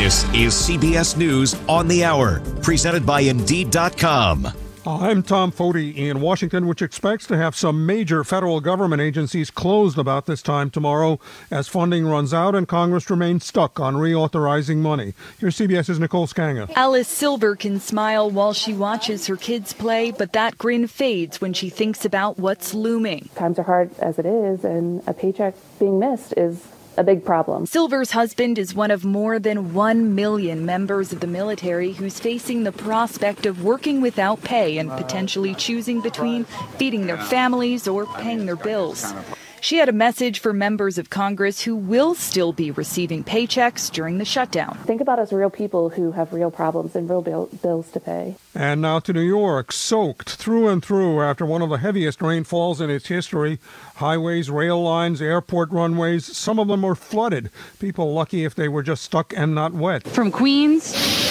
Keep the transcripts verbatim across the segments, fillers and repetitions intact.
This is C B S News on the Hour, presented by Indeed dot com. I'm Tom Foti in Washington, which expects to have some major federal government agencies closed about this time tomorrow as funding runs out and Congress remains stuck on reauthorizing money. Here's CBS's Nicole Scanga. Alice Silver can smile while she watches her kids play, but that grin fades when she thinks about what's looming. Times are hard as it is, and a paycheck being missed is a big problem. Silver's husband is one of more than one million members of the military who's facing the prospect of working without pay and potentially choosing between feeding their families or paying their bills. She had a message for members of Congress who will still be receiving paychecks during the shutdown. Think about us real people who have real problems and real bill- bills to pay. And now to New York, soaked through and through after one of the heaviest rainfalls in its history. Highways, rail lines, airport runways, some of them were flooded. People lucky if they were just stuck and not wet. From Queens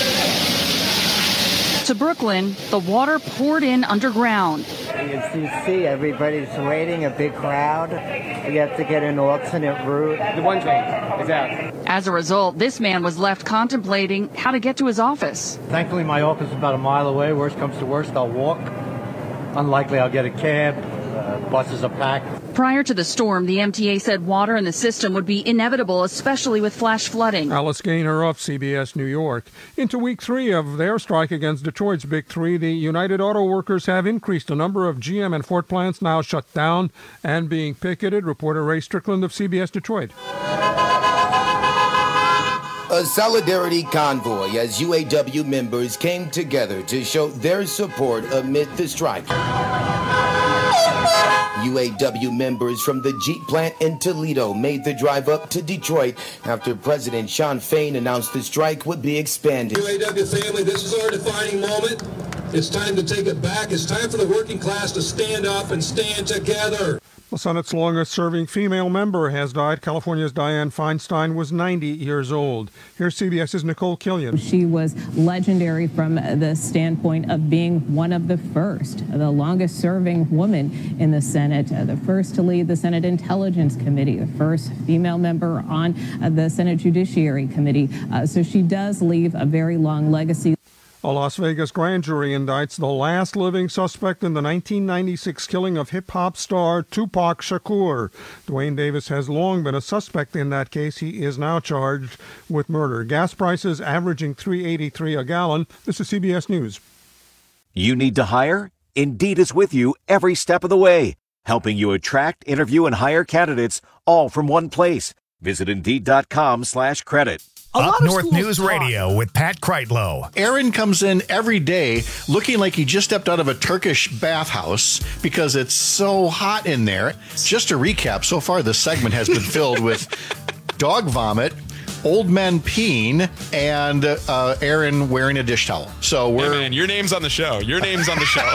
to Brooklyn, the water poured in underground. As you see, everybody's waiting, a big crowd. We have to get an alternate route. The one train is out. As a result, this man was left contemplating how to get to his office. Thankfully, my office is about a mile away. Worst comes to worst, I'll walk. Unlikely I'll get a cab. Uh, buses are packed. Prior to the storm, the M T A said water in the system would be inevitable, especially with flash flooding. Alice Gaynor of C B S New York. Into week three of their strike against Detroit's Big Three, the United Auto Workers have increased the number of G M and Ford plants now shut down and being picketed. Reporter Ray Strickland of C B S Detroit. A solidarity convoy as U A W members came together to show their support amid the strike. U A W members from the Jeep plant in Toledo made the drive up to Detroit after President Shawn Fain announced the strike would be expanded. U A W family, this is our defining moment. It's time to take it back. It's time for the working class to stand up and stand together. The Senate's longest-serving female member has died. California's Dianne Feinstein was ninety years old. Here's CBS's Nicole Killian. She was legendary from the standpoint of being one of the first, the longest-serving woman in the Senate, uh, the first to lead the Senate Intelligence Committee, the first female member on uh, the Senate Judiciary Committee. Uh, so she does leave a very long legacy. A Las Vegas grand jury indicts the last living suspect in the nineteen ninety-six killing of hip-hop star Tupac Shakur. Dwayne Davis has long been a suspect in that case. He is now charged with murder. Gas prices averaging three dollars and eighty-three cents a gallon. This is C B S News. You need to hire? Indeed is with you every step of the way, helping you attract, interview, and hire candidates all from one place. Visit Indeed dot com slash credit. Up North News Radio with Pat Kreitlow. Aaron comes in every day looking like he just stepped out of a Turkish bathhouse because it's so hot in there. Just to recap, so far this segment has been filled with dog vomit, old men peeing, and uh, Aaron wearing a dish towel. So we're... Hey man, your name's on the show. Your name's on the show.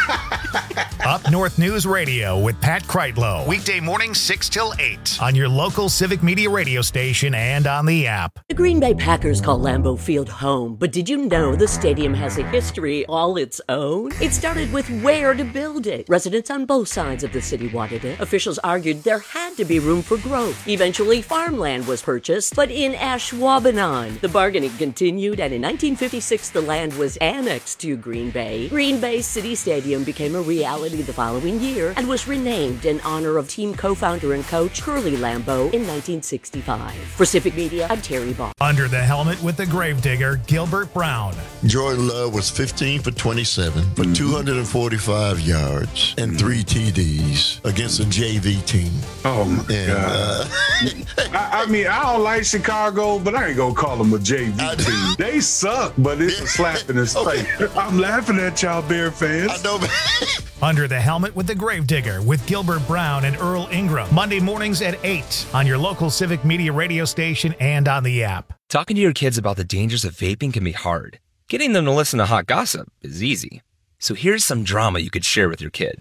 Up North News Radio with Pat Kreitlow. Weekday mornings six till eight on your local Civic Media radio station and on the app. The Green Bay Packers call Lambeau Field home, but did you know the stadium has a history all its own? It started with where to build it. Residents on both sides of the city wanted it. Officials argued there had to be room for growth. Eventually, farmland was purchased, but in Ashwaubenon, the bargaining continued, and in nineteen fifty-six, the land was annexed to Green Bay. Green Bay City Stadium became a reality the following year and was renamed in honor of team co-founder and coach Curly Lambeau in nineteen sixty-five. For Civic Media, I'm Terry Ball. Under the helmet with the gravedigger, Gilbert Brown. Jordan Love was fifteen for twenty-seven for mm-hmm. two hundred forty-five yards and three T Ds against a J V team. Oh, my and, God. Uh, I, I mean, I don't like Chicago, but I ain't going to call them a J V team. They suck, but it's a slap in the face. Okay. I'm laughing at y'all Bear fans. I know, man. Under the helmet with the gravedigger with Gilbert Brown and Earl Ingram. Monday mornings at eight on your local Civic Media radio station and on the app. Talking to your kids about the dangers of vaping can be hard. Getting them to listen to hot gossip is easy. So here's some drama you could share with your kid.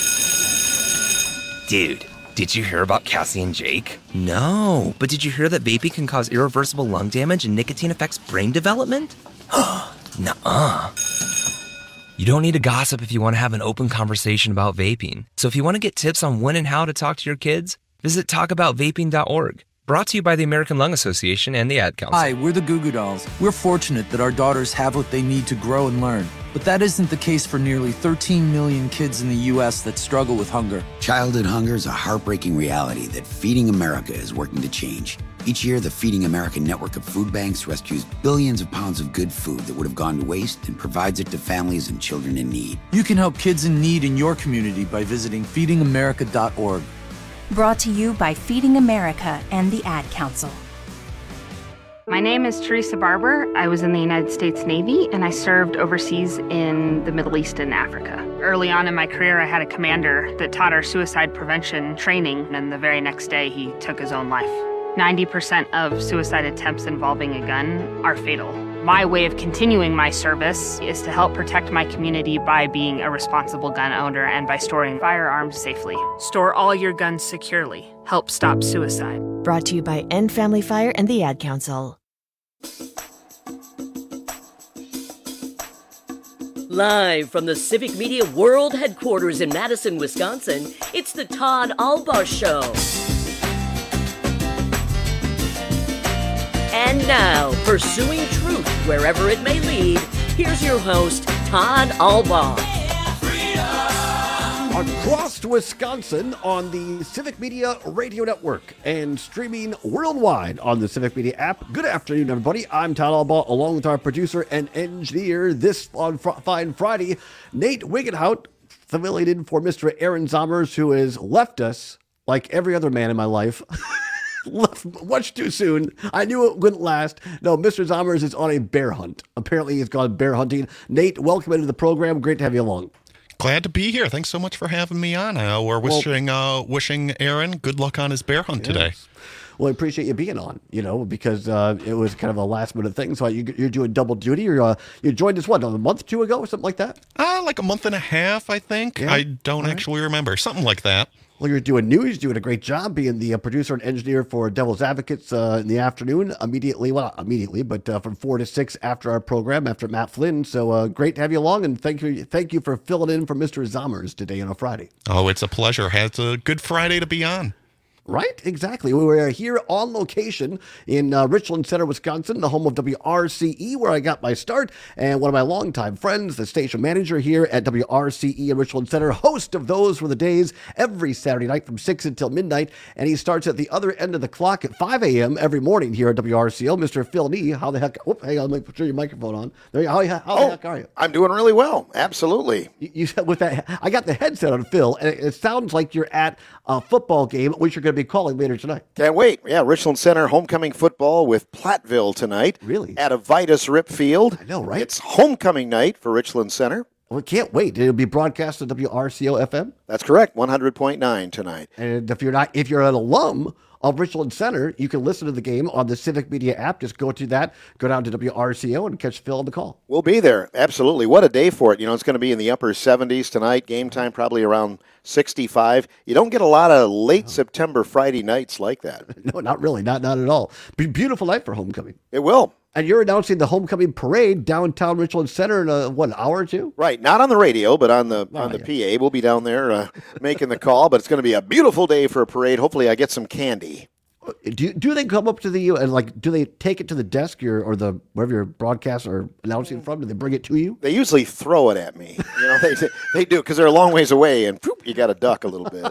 Dude, did you hear about Cassie and Jake? No, but did you hear that vaping can cause irreversible lung damage and nicotine affects brain development? Nuh-uh. You don't need to gossip if you want to have an open conversation about vaping. So if you want to get tips on when and how to talk to your kids, visit talk about vaping dot org. Brought to you by the American Lung Association and the Ad Council. Hi, we're the Goo Goo Dolls. We're fortunate that our daughters have what they need to grow and learn. But that isn't the case for nearly thirteen million kids in the U S that struggle with hunger. Childhood hunger is a heartbreaking reality that Feeding America is working to change. Each year, the Feeding America network of food banks rescues billions of pounds of good food that would have gone to waste and provides it to families and children in need. You can help kids in need in your community by visiting feeding america dot org. Brought to you by Feeding America and the Ad Council. My name is Teresa Barber. I was in the United States Navy, and I served overseas in the Middle East and Africa. Early on in my career, I had a commander that taught our suicide prevention training, and the very next day, he took his own life. ninety percent of suicide attempts involving a gun are fatal. My way of continuing my service is to help protect my community by being a responsible gun owner and by storing firearms safely. Store all your guns securely. Help stop suicide. Brought to you by End Family Fire and the Ad Council. Live from the Civic Media World Headquarters in Madison, Wisconsin, it's the Todd Albaugh Show. And now, pursuing truth wherever it may lead, here's your host, Todd Albaugh. Across Wisconsin on the Civic Media Radio Network and streaming worldwide on the Civic Media app. Good afternoon, everybody. I'm Todd Albaugh, along with our producer and engineer this on fr- fine Friday, Nate Wigenhout, affiliated for Mister Aaron Zomers, who has left us like every other man in my life. Left much too soon. I knew it wouldn't last. No, Mister Zomers is on a bear hunt. Apparently, he's gone bear hunting. Nate, welcome into the program. Great to have you along. Glad to be here. Thanks so much for having me on. Uh, we're wishing well, uh, wishing Aaron good luck on his bear hunt yes. today. Well, I appreciate you being on, you know, because uh, it was kind of a last minute thing. So you, you're doing double duty. You're, uh, you joined us, what, a month or two ago or something like that? Uh, like a month and a half, I think. Yeah. I don't All actually right. remember. Something like that. Well, you're doing news, doing a great job being the uh, producer and engineer for Devil's Advocates uh, in the afternoon, immediately, well, not immediately, but uh, from four to six after our program, after Matt Flynn. So uh, great to have you along, and thank you thank you for filling in for Mister Zomers today on a Friday. Oh, it's a pleasure. It's a good Friday to be on. Right, exactly. We were here on location in uh, Richland Center, Wisconsin, the home of W R C E, where I got my start. And one of my longtime friends, the station manager here at W R C E in Richland Center, host of Those Were the Days every Saturday night from six until midnight. And he starts at the other end of the clock at five a.m. every morning here at W R C O. Mister Phil Nee, how the heck? Whoop, hang on, let me put your microphone on. There you go. How, how oh, the heck are you? I'm doing really well. Absolutely. You, you said with that, I got the headset on, Phil, and it, it sounds like you're at a football game, which you're going to be calling later tonight. Can't wait. Yeah, Richland Center homecoming football with Platteville tonight. Really? At a Vitus Rip Field. I know, right? It's homecoming night for Richland Center. Well, can't wait. It'll be broadcast on W R C O F M? That's correct. one hundred point nine tonight. And if you're not, if you're an alum of Richland Center, you can listen to the game on the Civic Media app. Just go to that, go down to W R C O and catch Phil on the call. We'll be there. Absolutely. What a day for it. You know, it's going to be in the upper seventies tonight. Game time probably around sixty-five. You don't get a lot of late no. September Friday nights like that. No, not really. Not not at all. Be beautiful night for homecoming. It will. And you're announcing the homecoming parade downtown Richland Center in a, what, an hour or two? Right. Not on the radio, but on the oh, on the yeah. P A. We'll be down there uh, making the call. But it's going to be a beautiful day for a parade. Hopefully I get some candy. Do do they come up to the and like do they take it to the desk or, or the wherever you're broadcasting or announcing from? Do they bring it to you? They usually throw it at me. You know, they they do because they're a long ways away and poof, you got to duck a little bit.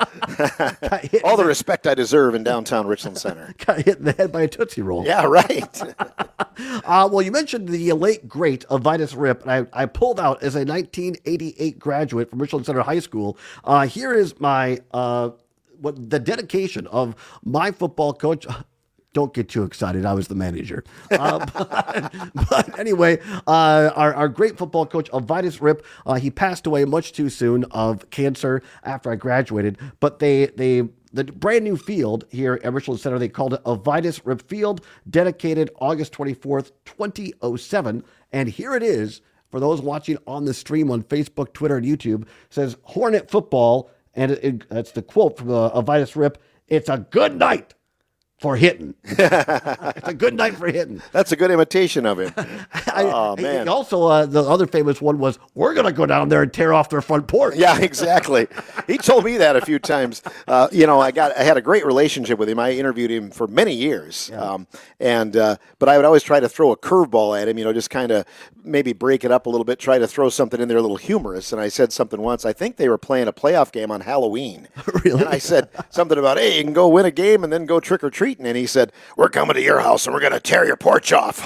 All the respect I deserve in downtown Richland Center. Got hit in the head by a Tootsie Roll. Yeah, right. uh, well, you mentioned the late great of Vitus Rip, and I, I pulled out as a nineteen eighty-eight graduate from Richland Center High School. Uh, here is my. Uh, What the dedication of my football coach. Don't get too excited. I was the manager. Uh, but, but anyway, uh, our, our great football coach, Vitus Rip, uh, he passed away much too soon of cancer after I graduated. But they, they, the brand new field here at Richland Center, they called it Vitus Rip Field, dedicated August twenty-fourth, twenty oh seven. And here it is for those watching on the stream on Facebook, Twitter, and YouTube. It says Hornet Football. And it, it, that's the quote from uh, Vitus Rip. It's a good night. for hitting. It's a good night for hitting. That's a good imitation of him. I, oh, man. Also, uh, the other famous one was, we're going to go down there and tear off their front porch. Yeah, exactly. He told me that a few times. Uh, you know, I got I had a great relationship with him. I interviewed him for many years. Yeah. Um, and uh, But I would always try to throw a curveball at him, you know, just kind of maybe break it up a little bit, try to throw something in there a little humorous. And I said something once. I think they were playing a playoff game on Halloween. Really? And I said something about, hey, you can go win a game and then go trick-or-treating. And he said, we're coming to your house and we're going to tear your porch off.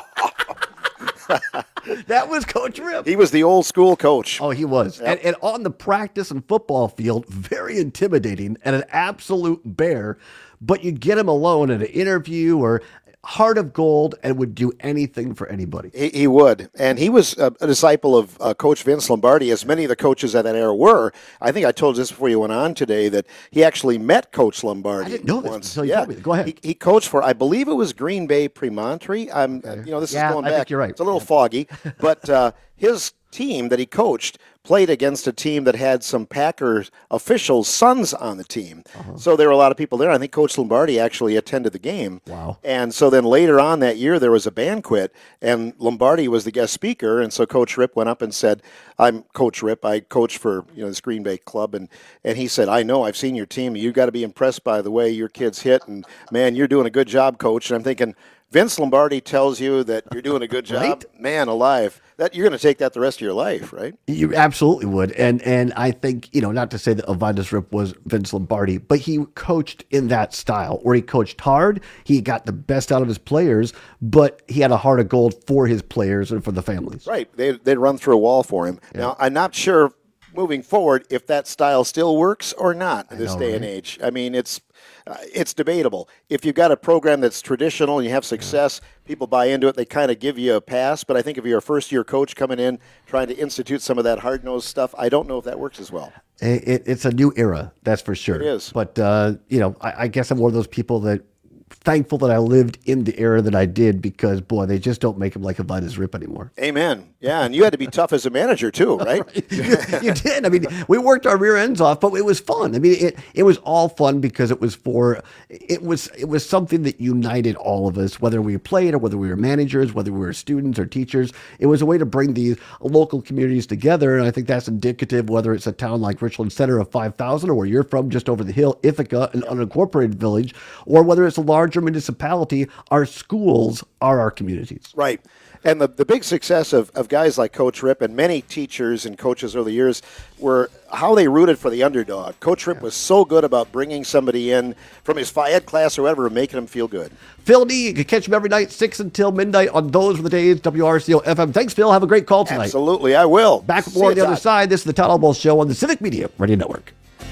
That was Coach Rip. He was the old school coach. Oh, he was. Yep. And, and on the practice and football field, very intimidating and an absolute bear. But you get him alone in an interview or heart of gold and would do anything for anybody. He, he would. And he was a, a disciple of uh, Coach Vince Lombardi, as many of the coaches at that era were. I think I told you this before you went on today, that he actually met Coach Lombardi. I didn't know once. this until you yeah. told me. Go ahead. He, he coached for, I believe it was Green Bay Premontory. I'm, okay. You know, this yeah, is going I back. Think you're right. It's a little foggy. But uh, his team that he coached played against a team that had some Packers officials' sons on the team. Uh-huh. So there were a lot of people there. I think Coach Lombardi actually attended the game. Wow. And so then later on that year, there was a banquet, and Lombardi was the guest speaker. And so Coach Rip went up and said, I'm Coach Rip. I coach for you know this Green Bay club. And, and he said, I know, I've seen your team. You've got to be impressed by the way your kids hit. And, man, you're doing a good job, Coach. And I'm thinking, Vince Lombardi tells you that you're doing a good job. Right? Man alive. That you're going to take that the rest of your life, right? You absolutely would. And and I think, you know, not to say that Elvidas Rip was Vince Lombardi, but he coached in that style where he coached hard. He got the best out of his players, but he had a heart of gold for his players and for the families. Right. They, they'd run through a wall for him. Yeah. Now, I'm not sure moving forward if that style still works or not in this know, day right? and age. I mean, it's uh, it's debatable. If you've got a program that's traditional and you have success, yeah. people buy into it, they kind of give you a pass. But I think if you're a first-year coach coming in trying to institute some of that hard-nosed stuff, I don't know if that works as well. It, it's a new era, that's for sure. It is. But, uh, you know, I, I guess I'm one of those people that thankful that I lived in the era that I did because, boy, they just don't make them like Elvidas Rip anymore. Amen. Yeah, and you had to be tough as a manager too, right? you, you did. I mean, we worked our rear ends off, but it was fun. I mean, it it was all fun because it was for it was it was something that united all of us, whether we played or whether we were managers, whether we were students or teachers. It was a way to bring these local communities together, and I think that's indicative whether it's a town like Richland Center of five thousand or where you're from, just over the hill, Ithaca, an unincorporated village, or whether it's a larger municipality. Our schools are our communities. Right. And the, the big success of, of guys like Coach Rip and many teachers and coaches over the years were how they rooted for the underdog. Coach Rip yeah. was so good about bringing somebody in from his Phi Ed class or whatever and making them feel good. Phil D, you can catch him every night, six until midnight on Those Were the Days, W R C O F M. Thanks, Phil. Have a great call tonight. Absolutely, I will. Back with more on the other side. This is the Todd Albaugh Show on the Civic Media Radio Network.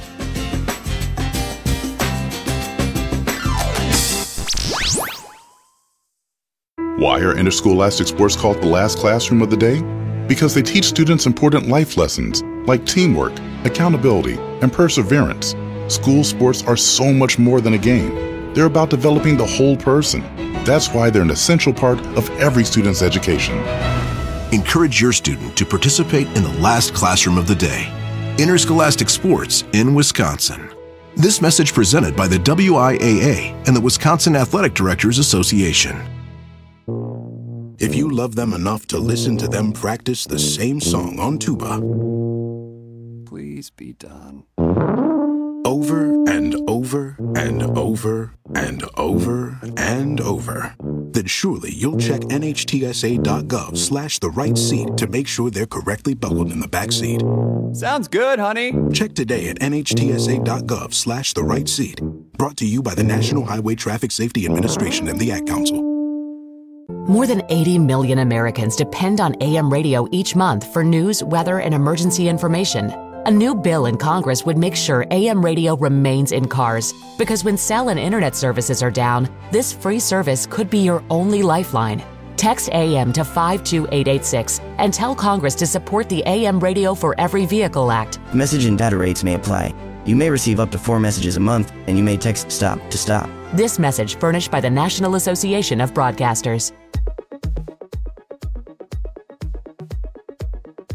Why are interscholastic sports called the last classroom of the day? Because they teach students important life lessons like teamwork, accountability, and perseverance. School sports are so much more than a game. They're about developing the whole person. That's why they're an essential part of every student's education. Encourage your student to participate in the last classroom of the day. Interscholastic sports in Wisconsin. This message presented by the W I A A and the Wisconsin Athletic Directors Association. If you love them enough to listen to them practice the same song on tuba, please be done. Over and over and over and over and over, then surely you'll check N H T S A dot gov slash the right seat to make sure they're correctly buckled in the back seat. Sounds good, honey. Check today at N H T S A dot gov slash the right seat. Brought to you by the National Highway Traffic Safety Administration and the Ad Council. More than eighty million Americans depend on A M radio each month for news, weather, and emergency information. A new bill in Congress would make sure A M radio remains in cars, because when cell and internet services are down, this free service could be your only lifeline. Text A M to five two eight eight six and tell Congress to support the A M Radio for Every Vehicle Act. Message and data rates may apply. You may receive up to four messages a month, and you may text STOP to stop. This message furnished by the National Association of Broadcasters.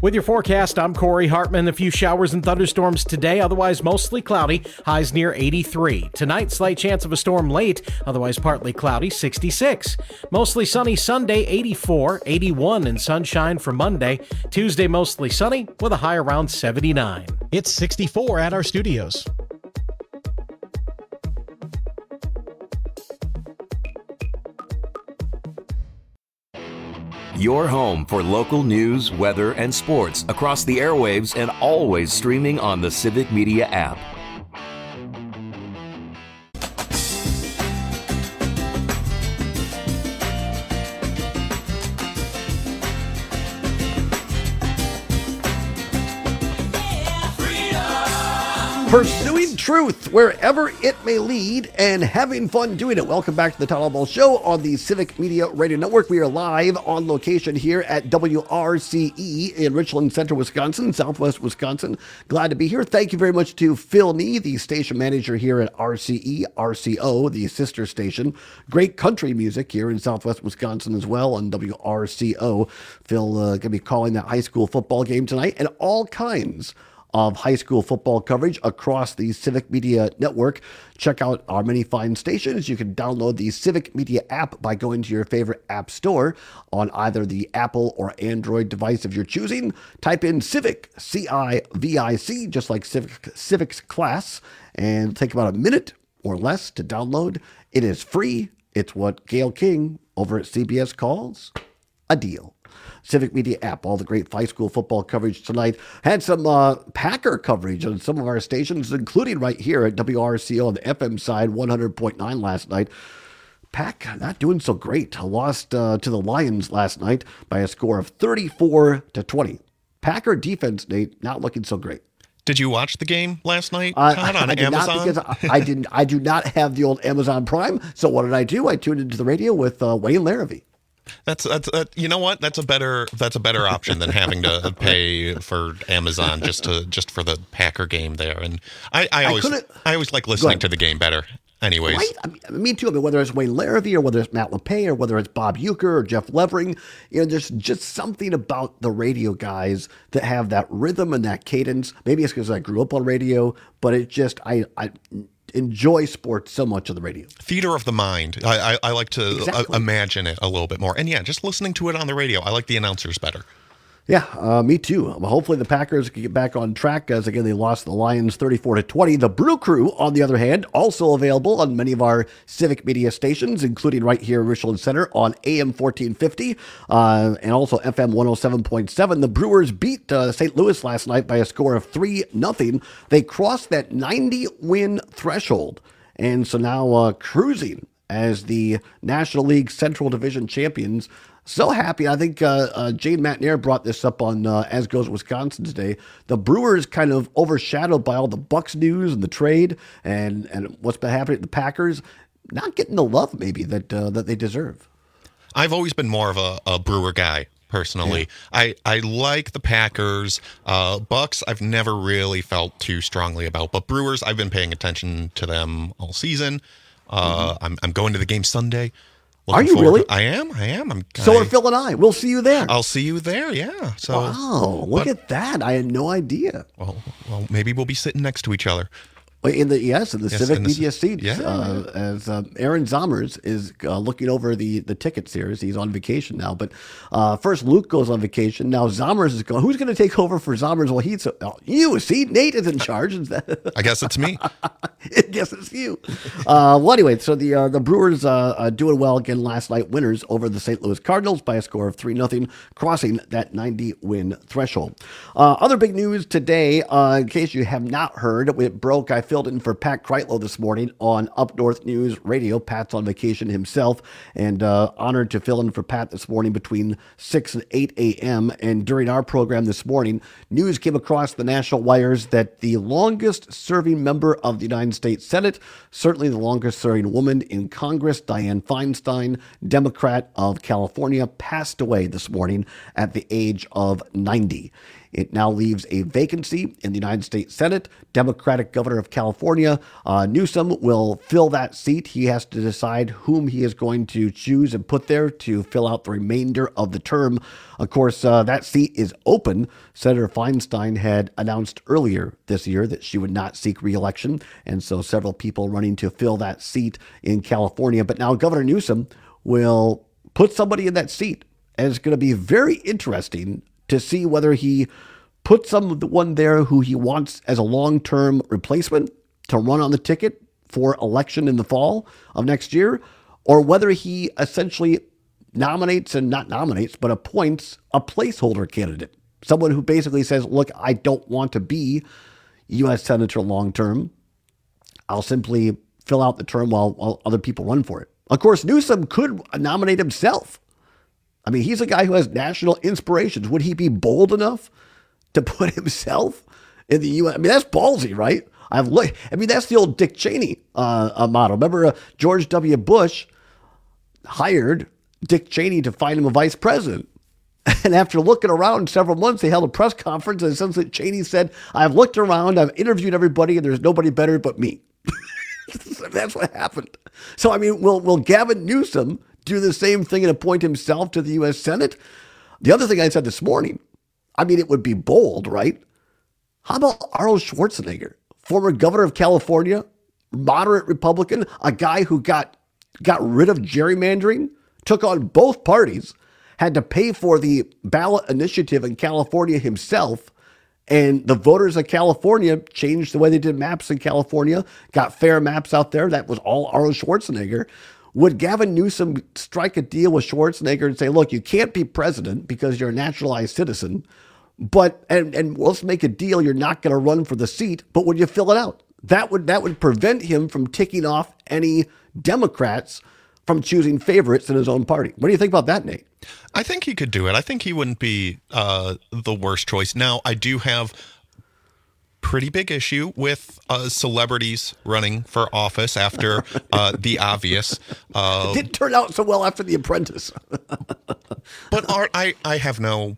With your forecast, I'm Corey Hartman. A few showers and thunderstorms today, otherwise mostly cloudy, highs near eighty-three. Tonight, slight chance of a storm late, otherwise partly cloudy, sixty-six. Mostly sunny Sunday, eighty-four, eighty-one and sunshine for Monday. Tuesday, mostly sunny with a high around seventy-nine. It's sixty-four at our studios. Your home for local news, weather, and sports across the airwaves and always streaming on the Civic Media app. Pursuing truth wherever it may lead and having fun doing it. Welcome back to the Todd Ball Show on the Civic Media Radio Network. We are live on location here at W R C E in Richland Center, Wisconsin, Southwest Wisconsin. Glad to be here. Thank you very much to Phil Nee, the station manager here at R C E, R C O, the sister station. Great country music here in Southwest Wisconsin as well on W R C O. Phil uh, going to be calling that high school football game tonight and all kinds of high school football coverage across the Civic Media Network. Check out our many fine stations. You can download the Civic Media app by going to your favorite app store on either the Apple or Android device of your choosing. Type in Civic, C I V I C, just like Civic, Civic's class, and it'll take about a minute or less to download. It is free. It's what Gail King over at C B S calls a deal. Civic Media app, all the great high school football coverage tonight. Had some uh, Packer coverage on some of our stations, including right here at W R C O on the F M side, one hundred point nine last night. Pack not doing so great. Lost uh, to the Lions last night by a score of thirty-four to twenty. Packer defense, Nate, not looking so great. Did you watch the game last night, Uh, Todd, on I did Amazon? Not because I, I didn't. I do not have the old Amazon Prime. So what did I do? I tuned into the radio with uh, Wayne Larrivee. That's that's uh, you know what? That's a better that's a better option than having to pay for Amazon just to just for the Packer game there. And I, I I always couldn't- I always like Go listening ahead. to the game better. Anyways, Right? I mean, me too. I mean, whether it's Wayne Larrivee or whether it's Matt LePay or whether it's Bob Euchre or Jeff Levering, you know, there's just something about the radio guys that have that rhythm and that cadence. Maybe it's because I grew up on radio, but it just, I, I enjoy sports so much on the radio. theater of the mind. I I, I like to Exactly. uh, imagine it a little bit more. And yeah, just listening to it on the radio. I like the announcers better. Yeah, uh, me too. Well, hopefully the Packers can get back on track as again they lost the Lions thirty-four to twenty. The Brew Crew, on the other hand, also available on many of our Civic Media stations, including right here in Richland Center on A M fourteen fifty uh, and also F M one oh seven point seven. The Brewers beat uh, Saint Louis last night by a score of three nothing. They crossed that ninety win threshold, and so now uh, cruising as the National League Central Division champions. So happy. I think uh, uh, Jane McNair brought this up on uh, As Goes Wisconsin today. The Brewers kind of overshadowed by all the Bucks news and the trade and, and what's been happening at the Packers, not getting the love maybe that uh, that they deserve. I've always been more of a, a Brewer guy. Personally, yeah. I, I like the Packers. Uh, Bucks, I've never really felt too strongly about, but Brewers, I've been paying attention to them all season. Uh, mm-hmm. I'm I'm going to the game Sunday. Are you really? I am. I am. I'm. So I, are Phil and I. We'll see you there. I'll see you there. Yeah. So. Wow! Look but, at that. I had no idea. Well, well, maybe we'll be sitting next to each other. In the yes, in the Yes, Civic in the- Media seats, yeah. uh, as uh, Aaron Zommers is uh, looking over the the tickets here. As he's on vacation now, but uh, first Luke goes on vacation. Now Zommers is going. Who's going to take over for Zommers? Well, he's oh, you. See, Nate is in charge. Is that? I guess it's me. I guess it's you. Uh, well, anyway, so the uh, the Brewers uh, uh, doing well again last night. Winners over the Saint Louis Cardinals by a score of three nothing, crossing that ninety win threshold. Uh, other big news today, uh, in case you have not heard, it broke. I filled in for Pat Kreitlow this morning on Up North News Radio. Pat's on vacation himself, and uh, honored to fill in for Pat this morning between six and eight a.m. And during our program this morning, news came across the national wires that the longest serving member of the United States Senate, certainly the longest serving woman in Congress, Dianne Feinstein, Democrat of California, passed away this morning at the age of ninety. It now leaves a vacancy in the United States Senate. Democratic governor of California, uh, Newsom, will fill that seat. He has to decide whom he is going to choose and put there to fill out the remainder of the term. Of course, uh, that seat is open. Senator Feinstein had announced earlier this year that she would not seek re-election, and so several people running to fill that seat in California. But now Governor Newsom will put somebody in that seat, and it's going to be very interesting to see whether he puts someone there who he wants as a long-term replacement to run on the ticket for election in the fall of next year, or whether he essentially nominates and not nominates, but appoints a placeholder candidate, someone who basically says, look, I don't want to be U S Senator long-term. I'll simply fill out the term while, while other people run for it. Of course, Newsom could nominate himself. I mean, he's a guy who has national inspirations. Would he be bold enough to put himself in the U S? I mean, that's ballsy, right? I've looked. I mean, that's the old Dick Cheney uh, uh, model. Remember, uh, George W. Bush hired Dick Cheney to find him a vice president. And after looking around several months, they held a press conference, and essentially Cheney said, I've looked around, I've interviewed everybody, and there's nobody better but me. That's what happened. So, I mean, will will Gavin Newsom do the same thing and appoint himself to the U S Senate? The other thing I said this morning, I mean, it would be bold, right? How about Arnold Schwarzenegger, former governor of California, moderate Republican, a guy who got got rid of gerrymandering, took on both parties, had to pay for the ballot initiative in California himself, and the voters of California changed the way they did maps in California, got fair maps out there. That was all Arnold Schwarzenegger. Would Gavin Newsom strike a deal with Schwarzenegger and say, look, you can't be president because you're a naturalized citizen, but and, and let's make a deal, you're not going to run for the seat, but would you fill it out? That would that would prevent him from ticking off any Democrats from choosing favorites in his own party. What do you think about that, Nate? I think he could do it. I think he wouldn't be uh, the worst choice. Now, I do have pretty big issue with uh, celebrities running for office after uh, The Obvious. Uh, it didn't turn out so well after The Apprentice. But Art, I, I have no,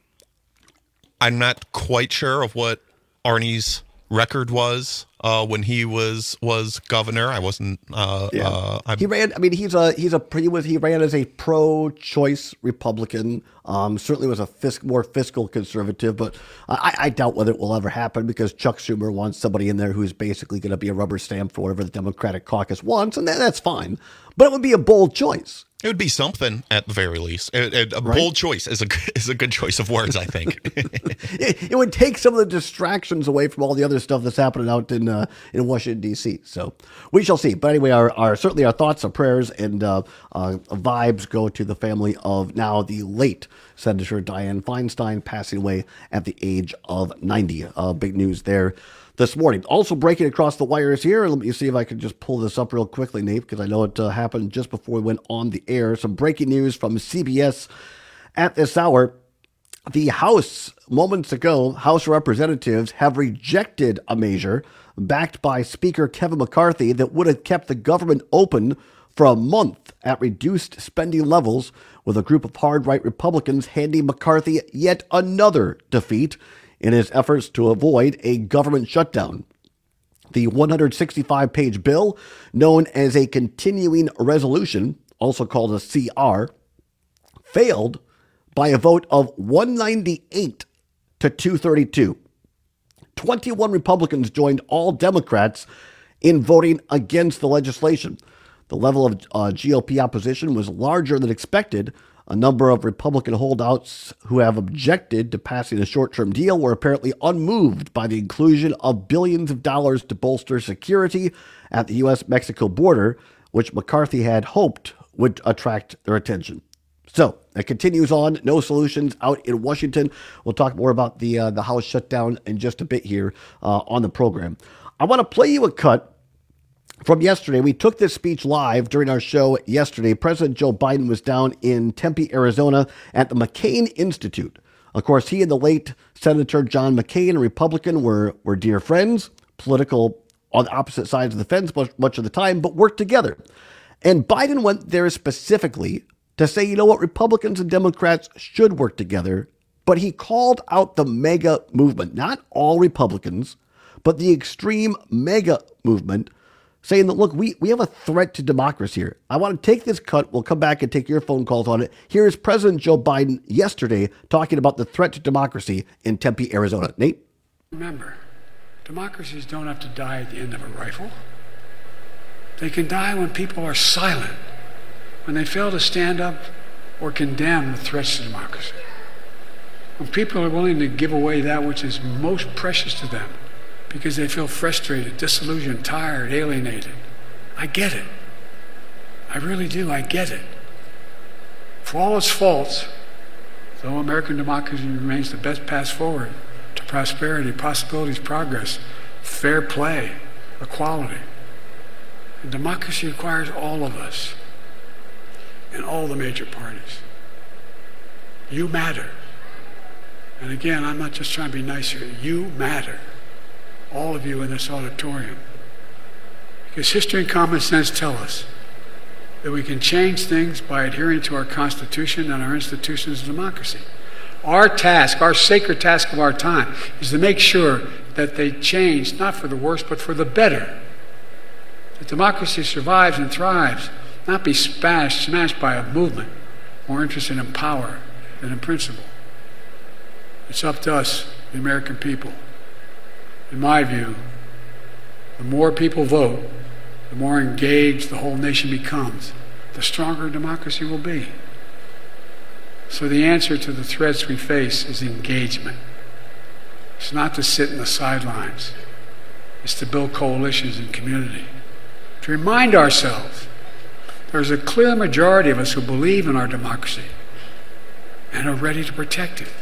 I'm not quite sure of what Arnie's record was uh, when he was was governor. I wasn't. Uh, yeah. uh, he ran. I mean, he's a he's a he was he ran as a pro-choice Republican. Um, certainly was a fisc, more fiscal conservative, but I, I doubt whether it will ever happen because Chuck Schumer wants somebody in there who's basically going to be a rubber stamp for whatever the Democratic caucus wants, and that, that's fine. But it would be a bold choice. It would be something at the very least. A, a, a right? bold choice is a is a good choice of words, I think. it, it would take some of the distractions away from all the other stuff that's happening out in uh, in Washington D C. So we shall see. But anyway, our, our certainly our thoughts, our prayers, and uh, uh, vibes go to the family of now the late Senator Dianne Feinstein, passing away at the age of ninety. Uh, big news there this morning. Also breaking across the wires here. Let me see if I can just pull this up real quickly, Nate, because I know it uh, happened just before we went on the air. Some breaking news from C B S at this hour. The House, moments ago, House Representatives have rejected a measure backed by Speaker Kevin McCarthy that would have kept the government open for a month at reduced spending levels, with a group of hard-right Republicans handing McCarthy yet another defeat in his efforts to avoid a government shutdown. The one hundred sixty-five page bill, known as a continuing resolution, also called a C R, failed by a vote of one ninety-eight to two thirty-two. twenty-one Republicans joined all Democrats in voting against the legislation. The level of uh, G O P opposition was larger than expected. A number of Republican holdouts who have objected to passing a short-term deal were apparently unmoved by the inclusion of billions of dollars to bolster security at the U S Mexico border, which McCarthy had hoped would attract their attention. So it continues on. No solutions out in Washington. We'll talk more about the uh, the House shutdown in just a bit here uh, on the program. I want to play you a cut from yesterday. We took this speech live during our show yesterday. President Joe Biden was down in Tempe, Arizona at the McCain Institute. Of course, he and the late Senator John McCain, a Republican, were, were dear friends, political on opposite sides of the fence much, much of the time, but worked together. And Biden went there specifically to say, you know what, Republicans and Democrats should work together But he called out the MAGA movement, not all Republicans, but the extreme MAGA movement, saying that, look, we, we have a threat to democracy here. I want to take this cut. We'll come back and take your phone calls on it. Here is President Joe Biden yesterday talking about the threat to democracy in Tempe, Arizona. Nate? Remember, democracies don't have to die at the end of a rifle. They can die when people are silent, when they fail to stand up or condemn the threats to democracy. When people are willing to give away that which is most precious to them because they feel frustrated, disillusioned, tired, alienated. I get it. I really do. I get it. For all its faults, though American democracy remains the best path forward to prosperity, possibilities, progress, fair play, equality. And democracy requires all of us and all the major parties. You matter. And again, I'm not just trying to be nice here. You matter. All of you in this auditorium. Because history and common sense tell us that we can change things by adhering to our Constitution and our institutions of democracy. Our task, our sacred task of our time, is to make sure that they change, not for the worse, but for the better. That democracy survives and thrives, not be smashed, smashed by a movement more interested in power than in principle. It's up to us, the American people. In my view, the more people vote, the more engaged the whole nation becomes, the stronger democracy will be. So the answer to the threats we face is engagement. It's not to sit in the sidelines. It's to build coalitions and community. To remind ourselves there's a clear majority of us who believe in our democracy and are ready to protect it.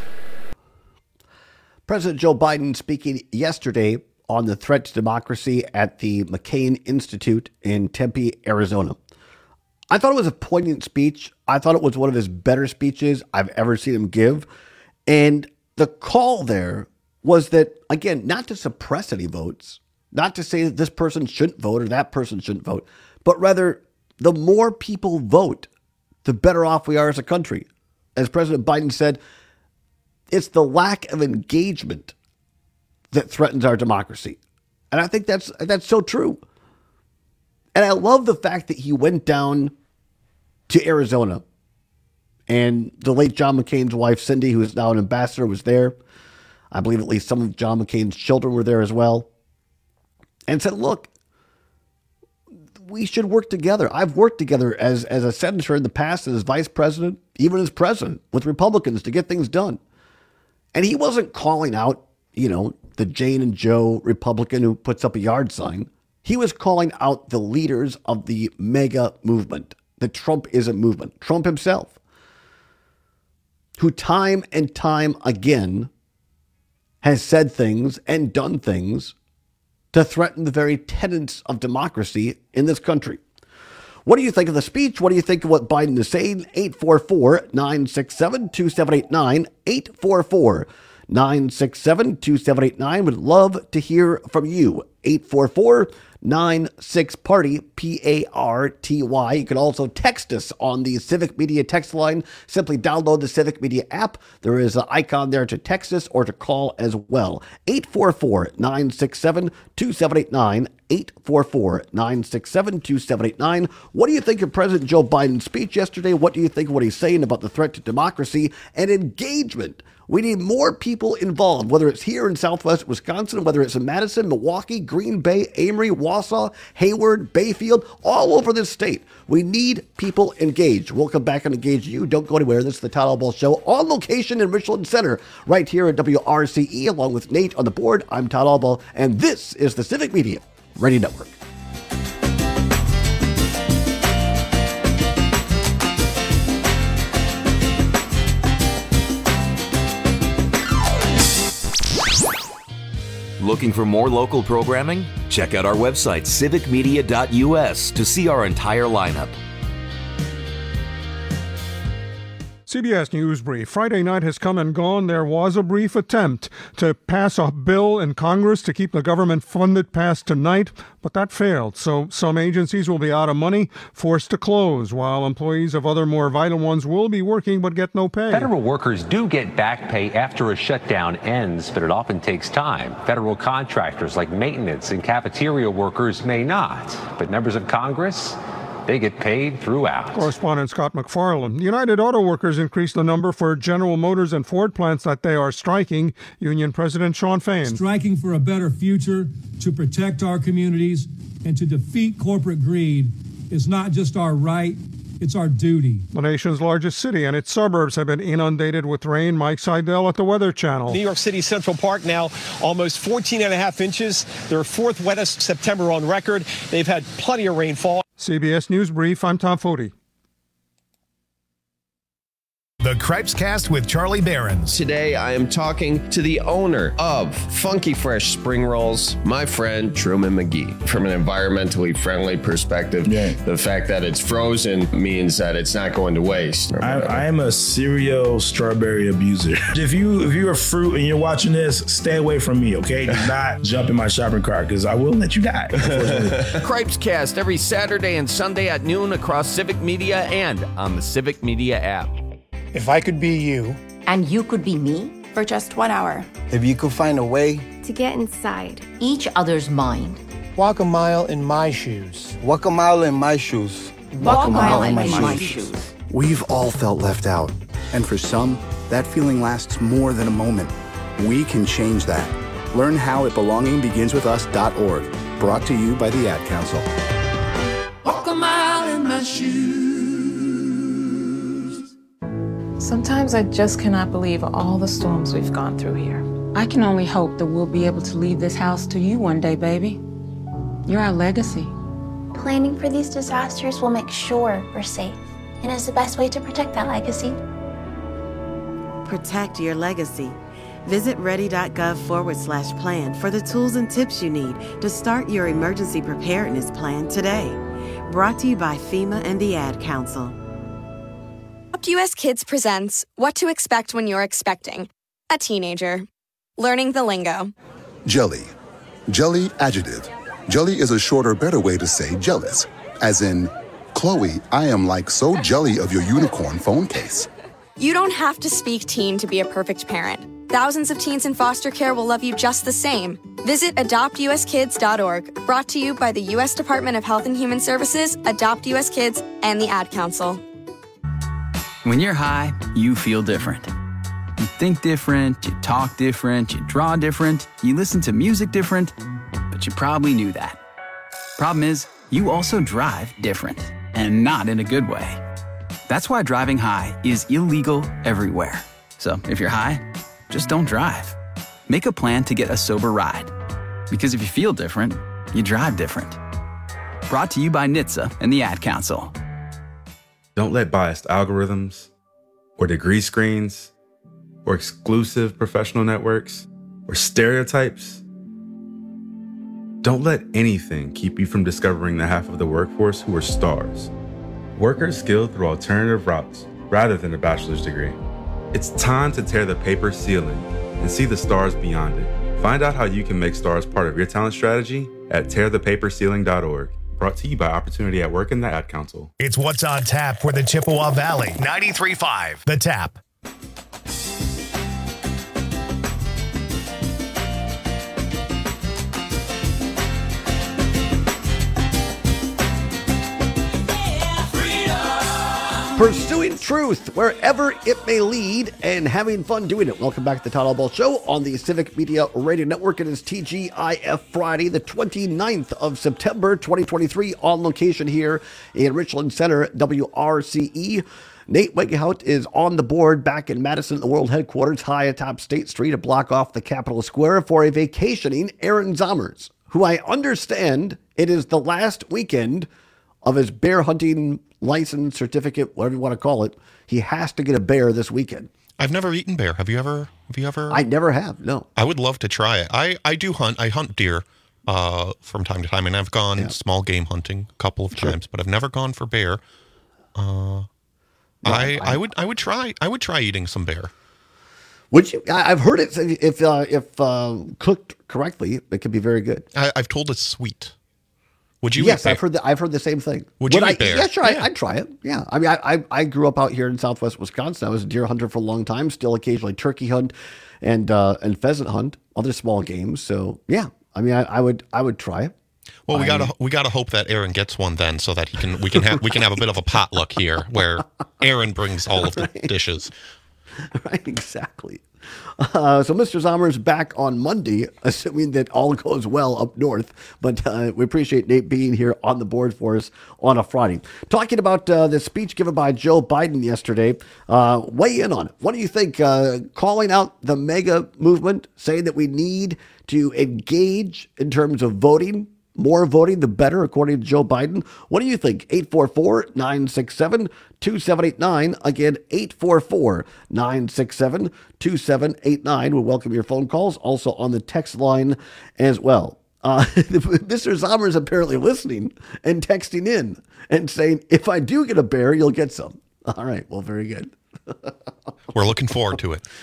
President Joe Biden speaking yesterday on the threat to democracy at the McCain Institute in Tempe, Arizona. I thought it was a poignant speech. I thought it was one of his better speeches I've ever seen him give. And the call there was that, again, not to suppress any votes, not to say that this person shouldn't vote or that person shouldn't vote, but rather the more people vote, the better off we are as a country. As President Biden said, it's the lack of engagement that threatens our democracy. And I think that's that's so true. And I love the fact that he went down to Arizona and the late John McCain's wife, Cindy, who is now an ambassador, was there. I believe at least some of John McCain's children were there as well. And said, look, we should work together. I've worked together as, as a senator in the past and as vice president, even as president, with Republicans to get things done. And he wasn't calling out, you know, the Jane and Joe Republican who puts up a yard sign. He was calling out the leaders of the MAGA movement, the Trumpism movement, Trump himself, who time and time again has said things and done things to threaten the very tenets of democracy in this country. What do you think of the speech? What do you think of what Biden is saying? eight four four, nine six seven, two seven eight nine, eight four four, nine six seven, two seven eight nine. Would love to hear from you. eight four four, nine six party, P A R T Y. You can also text us on the Civic Media text line. Simply download the Civic Media app. There is an icon there to text us or to call as well. eight four four, nine six seven, two seven eight nine, eight four four, nine six seven, two seven eight nine. What do you think of President Joe Biden's speech yesterday? What do you think of what he's saying about the threat to democracy and engagement? We need more people involved, whether it's here in Southwest Wisconsin, whether it's in Madison, Milwaukee, Green Bay, Amory, Wausau, Hayward, Bayfield, all over this state. We need people engaged. We'll come back and engage you. Don't go anywhere. This is the Todd Albaugh Show on location in Richland Center, right here at W R C E, along with Nate on the board. I'm Todd Albaugh, and this is the Civic Media Radio Network. Looking for more local programming? Check out our website, civic media dot U S, to see our entire lineup. C B S News Brief. Friday night has come and gone. There was a brief attempt to pass a bill in Congress to keep the government funded past tonight, but that failed. So some agencies will be out of money, forced to close, while employees of other more vital ones will be working but get no pay. Federal workers do get back pay after a shutdown ends, but it often takes time. Federal contractors like maintenance and cafeteria workers may not, but members of Congress, they get paid throughout. Correspondent Scott McFarland. United Auto Workers increased the number for General Motors and Ford plants that they are striking. Union President Shawn Fain. Striking for a better future, to protect our communities, and to defeat corporate greed is not just our right, it's our duty. The nation's largest city and its suburbs have been inundated with rain. Mike Seidel at the Weather Channel. New York City Central Park now almost fourteen and a half inches. Their fourth wettest September on record. They've had plenty of rainfall. C B S News Brief, I'm Tom Foti. The Cripes Cast with Charlie Behrens. Today, I am talking to the owner of Funky Fresh Spring Rolls, my friend Truman McGee. From an environmentally friendly perspective, yeah. the fact that it's frozen means that it's not going to waste. I, I am a serial strawberry abuser. If you if you're a fruit and you're watching this, stay away from me, okay? Do not jump in my shopping cart because I will let you die. Cripes Cast every Saturday and Sunday at noon across Civic Media and on the Civic Media app. If I could be you. And you could be me? For just one hour. If you could find a way. To get inside. Each other's mind. Walk a mile in my shoes. Walk a mile in my shoes. Walk, Walk a mile, mile in, in my, my shoes. shoes. We've all felt left out. And for some, that feeling lasts more than a moment. We can change that. Learn how at belonging begins with us dot org. Brought to you by the Ad Council. Walk a mile in my shoes. Sometimes I just cannot believe all the storms we've gone through here. I can only hope that we'll be able to leave this house to you one day, baby. You're our legacy. Planning for these disasters will make sure we're safe, and is the best way to protect that legacy. Protect your legacy. Visit ready.gov forward slash plan for the tools and tips you need to start your emergency preparedness plan today. Brought to you by FEMA and the Ad Council. U S Kids presents What to Expect When You're Expecting a Teenager. Learning the lingo. Jelly. Jelly adjective. Jelly is a shorter, better way to say jealous. As in, Chloe, I am like so jelly of your unicorn phone case. You don't have to speak teen to be a perfect parent. Thousands of teens in foster care will love you just the same. Visit adopt u s kids dot org. Brought to you by the U S Department of Health and Human Services, Adopt U S Kids, and the Ad Council. When you're high, you feel different. You think different, you talk different, you draw different, you listen to music different, but you probably knew that. Problem is, you also drive different, and not in a good way. That's why driving high is illegal everywhere. So if you're high, just don't drive. Make a plan to get a sober ride. Because if you feel different, you drive different. Brought to you by N H T S A and the Ad Council. Don't let biased algorithms, or degree screens, or exclusive professional networks, or stereotypes. Don't let anything keep you from discovering the half of the workforce who are stars. Workers skilled through alternative routes rather than a bachelor's degree. It's time to tear the paper ceiling and see the stars beyond it. Find out how you can make stars part of your talent strategy at tear the paper ceiling dot org. Brought to you by Opportunity at Work and the Ad Council. It's What's on Tap for the Chippewa Valley. ninety-three point five The Tap. Pursuing truth wherever it may lead and having fun doing it. Welcome back to the Todd Albaugh Show on the Civic Media Radio Network. It is T G I F Friday, the twenty-ninth of September, twenty twenty-three, on location here in Richland Center, W R C E. Nate Wegehout is on the board back in Madison at the world headquarters, high atop State Street, a block off the Capitol Square, for a vacationing Aaron Zommers, who I understand it is the last weekend of his bear hunting license, certificate, whatever you want to call it. He has to get a bear this weekend. I've never eaten bear. Have you ever? Have you ever? I never have. No. I would love to try it. I, I do hunt. I hunt deer uh, from time to time, and I've gone yeah. small game hunting a couple of times, sure. but I've never gone for bear. Uh, I, I would I would try I would try eating some bear. Would you? I- I've heard it. If uh, if uh, cooked correctly, it can be very good. I, I've told it's sweet. Would you? Yes, eat I've heard that. I've heard the same thing. Would you I, eat bear? Yeah, sure. Yeah. I, I'd try it. Yeah. I mean, I, I I grew up out here in Southwest Wisconsin. I was a deer hunter for a long time. Still occasionally turkey hunt, and uh, and pheasant hunt, other small games. So yeah, I mean, I, I would I would try it. Well, we I- gotta we gotta hope that Aaron gets one then, so that he can we can have we can have a bit of a potluck here where Aaron brings all of the dishes. Right, exactly. Uh, so Mister Zomer's back on Monday, assuming that all goes well up north. But uh, we appreciate Nate being here on the board for us on a Friday. Talking about uh, the speech given by Joe Biden yesterday, uh, weigh in on it. What do you think? Uh, calling out the MAGA movement, saying that we need to engage in terms of voting. More voting, the better, according to Joe Biden. What do you think? eight four four, nine six seven, two seven eight nine. Again, eight four four, nine six seven, two seven eight nine. We'll welcome your phone calls, also on the text line as well. Uh, Mister Zomer is apparently listening and texting in and saying, if I do get a bear, you'll get some. All right, well, very good. We're looking forward to it.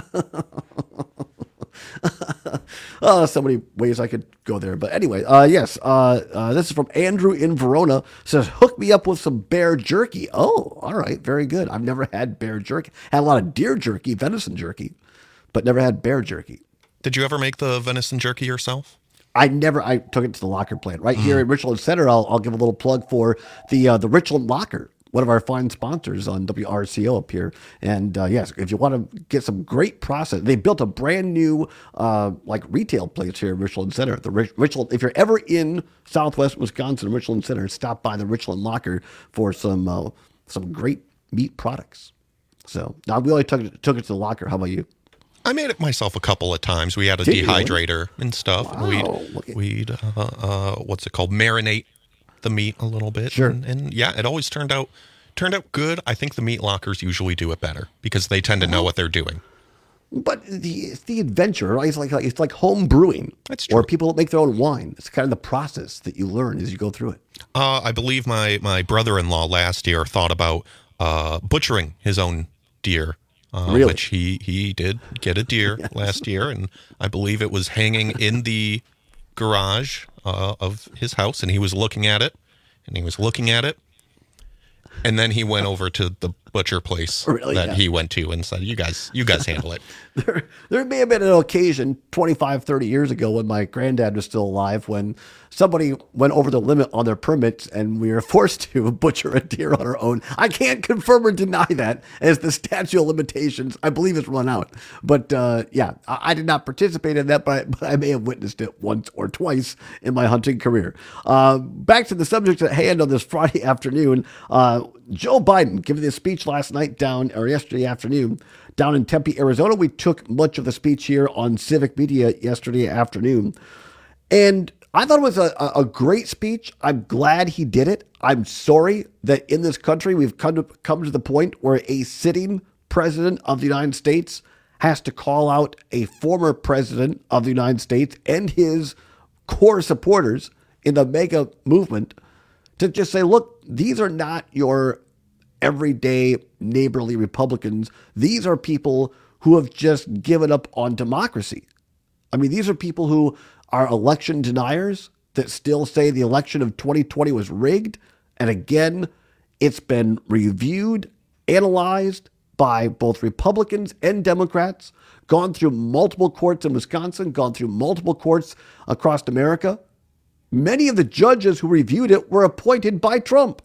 Oh, so many ways I could go there. But anyway, uh, yes, uh, uh, this is from Andrew in Verona. Says, hook me up with some bear jerky. Oh, all right. Very good. I've never had bear jerky. Had a lot of deer jerky, venison jerky, but never had bear jerky. Did you ever make the venison jerky yourself? I never, I took it to the Locker plant right here in Richland Center. I'll, I'll give a little plug for the, uh, the Richland Locker, one of our fine sponsors on W R C O up here. And uh, yes, if you want to get some great process, they built a brand new uh, like retail place here in Richland Center. The Rich, Richland, if you're ever in Southwest Wisconsin, Richland Center, stop by the Richland Locker for some uh, some great meat products. So now we only took it, took it to the Locker. How about you? I made it myself a couple of times. We had a Did you? dehydrator and stuff. Wow, look We'd at- we'd uh, uh, what's it called? Marinate the meat a little bit. Sure. And, and yeah, it always turned out turned out good. I think the meat lockers usually do it better because they tend to know what they're doing. But the it's the adventure, right? It's like it's like home brewing. That's true. Or people that make their own wine. It's kind of the process that you learn as you go through it. Uh, I believe my my brother-in-law last year thought about uh, butchering his own deer. Uh, Really? Which he, he did get a deer last year, and I believe it was hanging in the garage uh, of his house, and he was looking at it, and he was looking at it, and then he went over to the butcher place Really? that Yeah. he went to and said, you guys, you guys handle it. There, there may have been an occasion twenty-five, thirty years ago when my granddad was still alive when somebody went over the limit on their permits and we were forced to butcher a deer on our own. I can't confirm or deny that as the statute of limitations, I believe, it's run out. But uh, yeah, I, I did not participate in that, but I, but I may have witnessed it once or twice in my hunting career. Uh, back to the subject at hand on this Friday afternoon. Uh, Joe Biden giving this speech last night down, or yesterday afternoon, down in Tempe, Arizona. We took much of the speech here on Civic Media yesterday afternoon. And I thought it was a, a great speech. I'm glad he did it. I'm sorry that in this country we've come to, come to the point where a sitting president of the United States has to call out a former president of the United States and his core supporters in the MAGA movement to just say, look, these are not your everyday neighborly Republicans. These are people who have just given up on democracy. I mean, these are people who are election deniers that still say the election of twenty twenty was rigged. And again, it's been reviewed, analyzed by both Republicans and Democrats, gone through multiple courts in Wisconsin, gone through multiple courts across America. Many of the judges who reviewed it were appointed by Trump.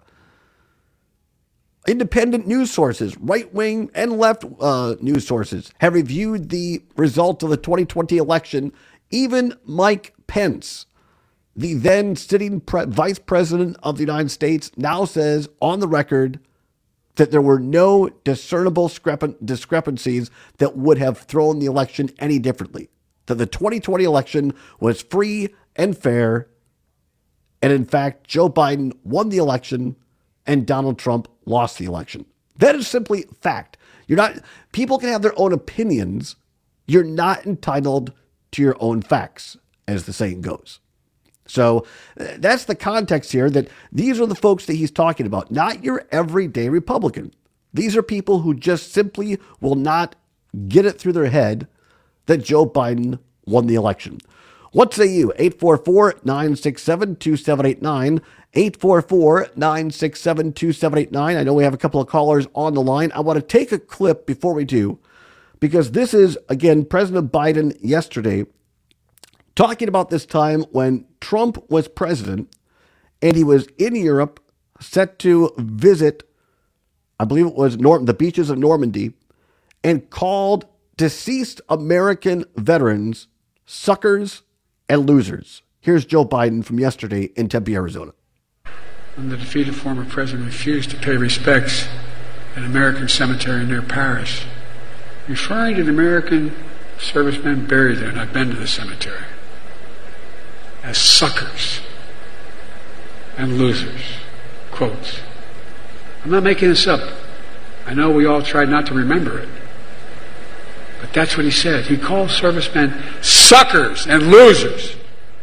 Independent news sources, right-wing and left uh, news sources, have reviewed the result of the twenty twenty election. Even Mike Pence, the then sitting pre- vice president of the United States, now says on the record that there were no discernible discrepan- discrepancies that would have thrown the election any differently. That the twenty twenty election was free and fair. And in fact, Joe Biden won the election and Donald Trump lost the election. That is simply fact. You're not, people can have their own opinions. You're not entitled to your own facts, as the saying goes. So that's the context here, that these are the folks that he's talking about, not your everyday Republican. These are people who just simply will not get it through their head that Joe Biden won the election. What say you? eight four four, nine six seven, two seven eight nine. eight four four, nine six seven, two seven eight nine. I know we have a couple of callers on the line. I want to take a clip before we do, because this is, again, President Biden yesterday talking about this time when Trump was president and he was in Europe, set to visit, I believe it was Nor- the beaches of Normandy, and called deceased American veterans suckers and losers. Here's Joe Biden from yesterday in Tempe, Arizona. When the defeated former president refused to pay respects at an American cemetery near Paris, referring to the American servicemen buried there, and I've been to the cemetery, as suckers and losers. Quotes. I'm not making this up. I know we all tried not to remember it. But that's what he said. He called servicemen suckers and losers.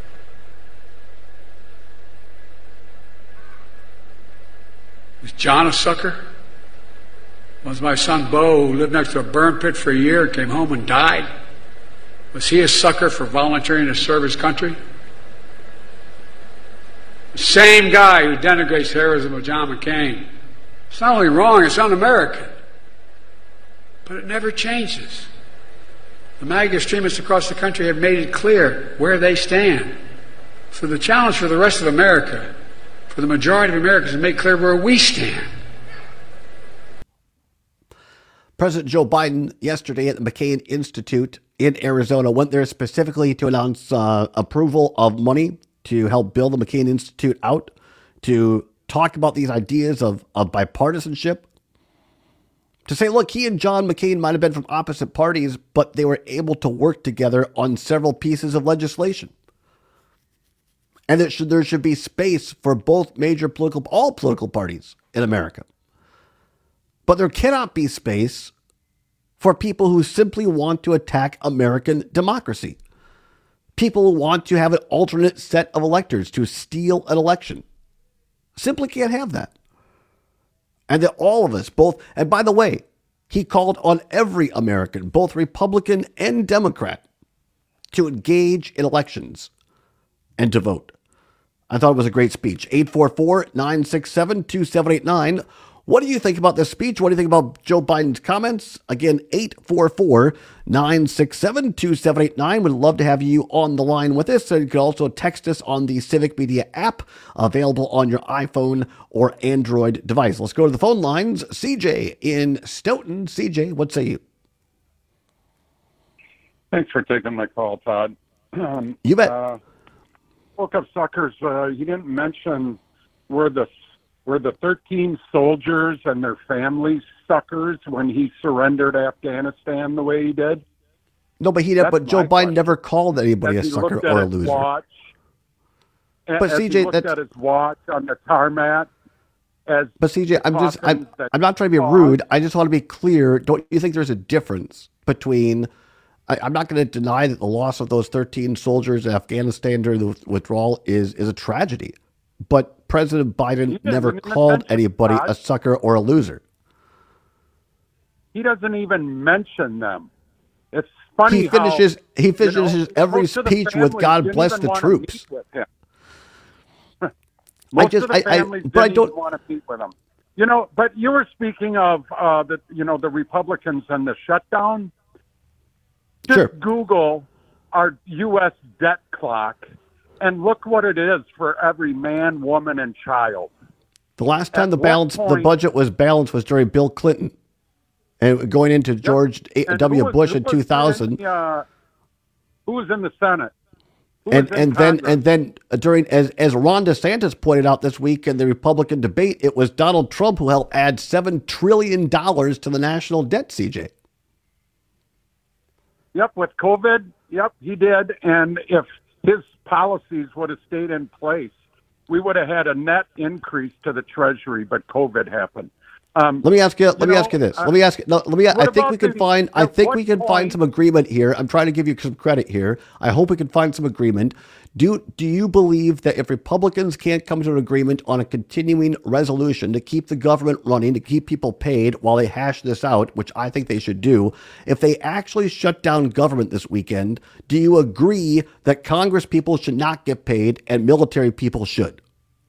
Was John a sucker? Was my son Bo, who lived next to a burn pit for a year, came home and died? Was he a sucker for volunteering to serve his country? The same guy who denigrates heroism of John McCain. It's not only wrong, it's un-American. But it never changes. The MAGA extremists across the country have made it clear where they stand. So the challenge for the rest of America, for the majority of Americans, is to make clear where we stand. President Joe Biden yesterday at the McCain Institute in Arizona went there specifically to announce uh, approval of money to help build the McCain Institute out, to talk about these ideas of, of bipartisanship, to say, look, he and John McCain might have been from opposite parties, but they were able to work together on several pieces of legislation. And that should, there should be space for both major political, all political parties in America. But there cannot be space for people who simply want to attack American democracy. People who want to have an alternate set of electors to steal an election. Simply can't have that. And that all of us, both, and by the way, he called on every American, both Republican and Democrat, to engage in elections and to vote. I thought it was a great speech. eight four four, nine six seven, two seven eight nine. What do you think about this speech? What do you think about Joe Biden's comments? Again, eight four four, nine six seven, two seven eight nine. Would love to have you on the line with us. So you can also text us on the Civic Media app, available on your iPhone or Android device. Let's go to the phone lines. C J in Stoughton. C J, what say you? Thanks for taking my call, Todd. Um, you bet. Uh, Book of Suckers, uh, you didn't mention were the were the thirteen soldiers and their families suckers when he surrendered Afghanistan the way he did? No, but he did, but Joe Biden question. never called anybody as a sucker or a loser. Watch, but as C J, he looked that's, at his watch on the tarmac. As but C J, I'm just I'm, I'm not trying to be rude. I just want to be clear. Don't you think there's a difference between? I, I'm not going to deny that the loss of those thirteen soldiers in Afghanistan during the withdrawal is is a tragedy, but President Biden never called anybody a sucker or a loser. He doesn't even mention them. It's funny. He finishes. How, he finishes you know, every speech with "God bless the troops." Most I just, of the I, families I, but I didn't don't even want to meet with him. You know, but you were speaking of uh, the, you know, the Republicans and the shutdown. Just sure. Google our U S debt clock and look what it is for every man, woman, and child. The last time At the balance, point, the budget was balanced was during Bill Clinton, and going into George yep. W. Was, Bush in two thousand. In, uh, who was in the Senate? Who and and then Congress? and then during as as Ron DeSantis pointed out this week in the Republican debate, it was Donald Trump who helped add seven trillion dollars to the national debt. C J. Yep, with COVID, yep, he did. And if his policies would have stayed in place, we would have had a net increase to the Treasury, but COVID happened. Um, let me ask you. Let me know, ask you this. Uh, let me ask you. No, let me. I think we can the, find. I think we can point, find some agreement here. I'm trying to give you some credit here. I hope we can find some agreement. Do Do you believe that if Republicans can't come to an agreement on a continuing resolution to keep the government running, to keep people paid while they hash this out, which I think they should do, if they actually shut down government this weekend, do you agree that Congress people should not get paid and military people should?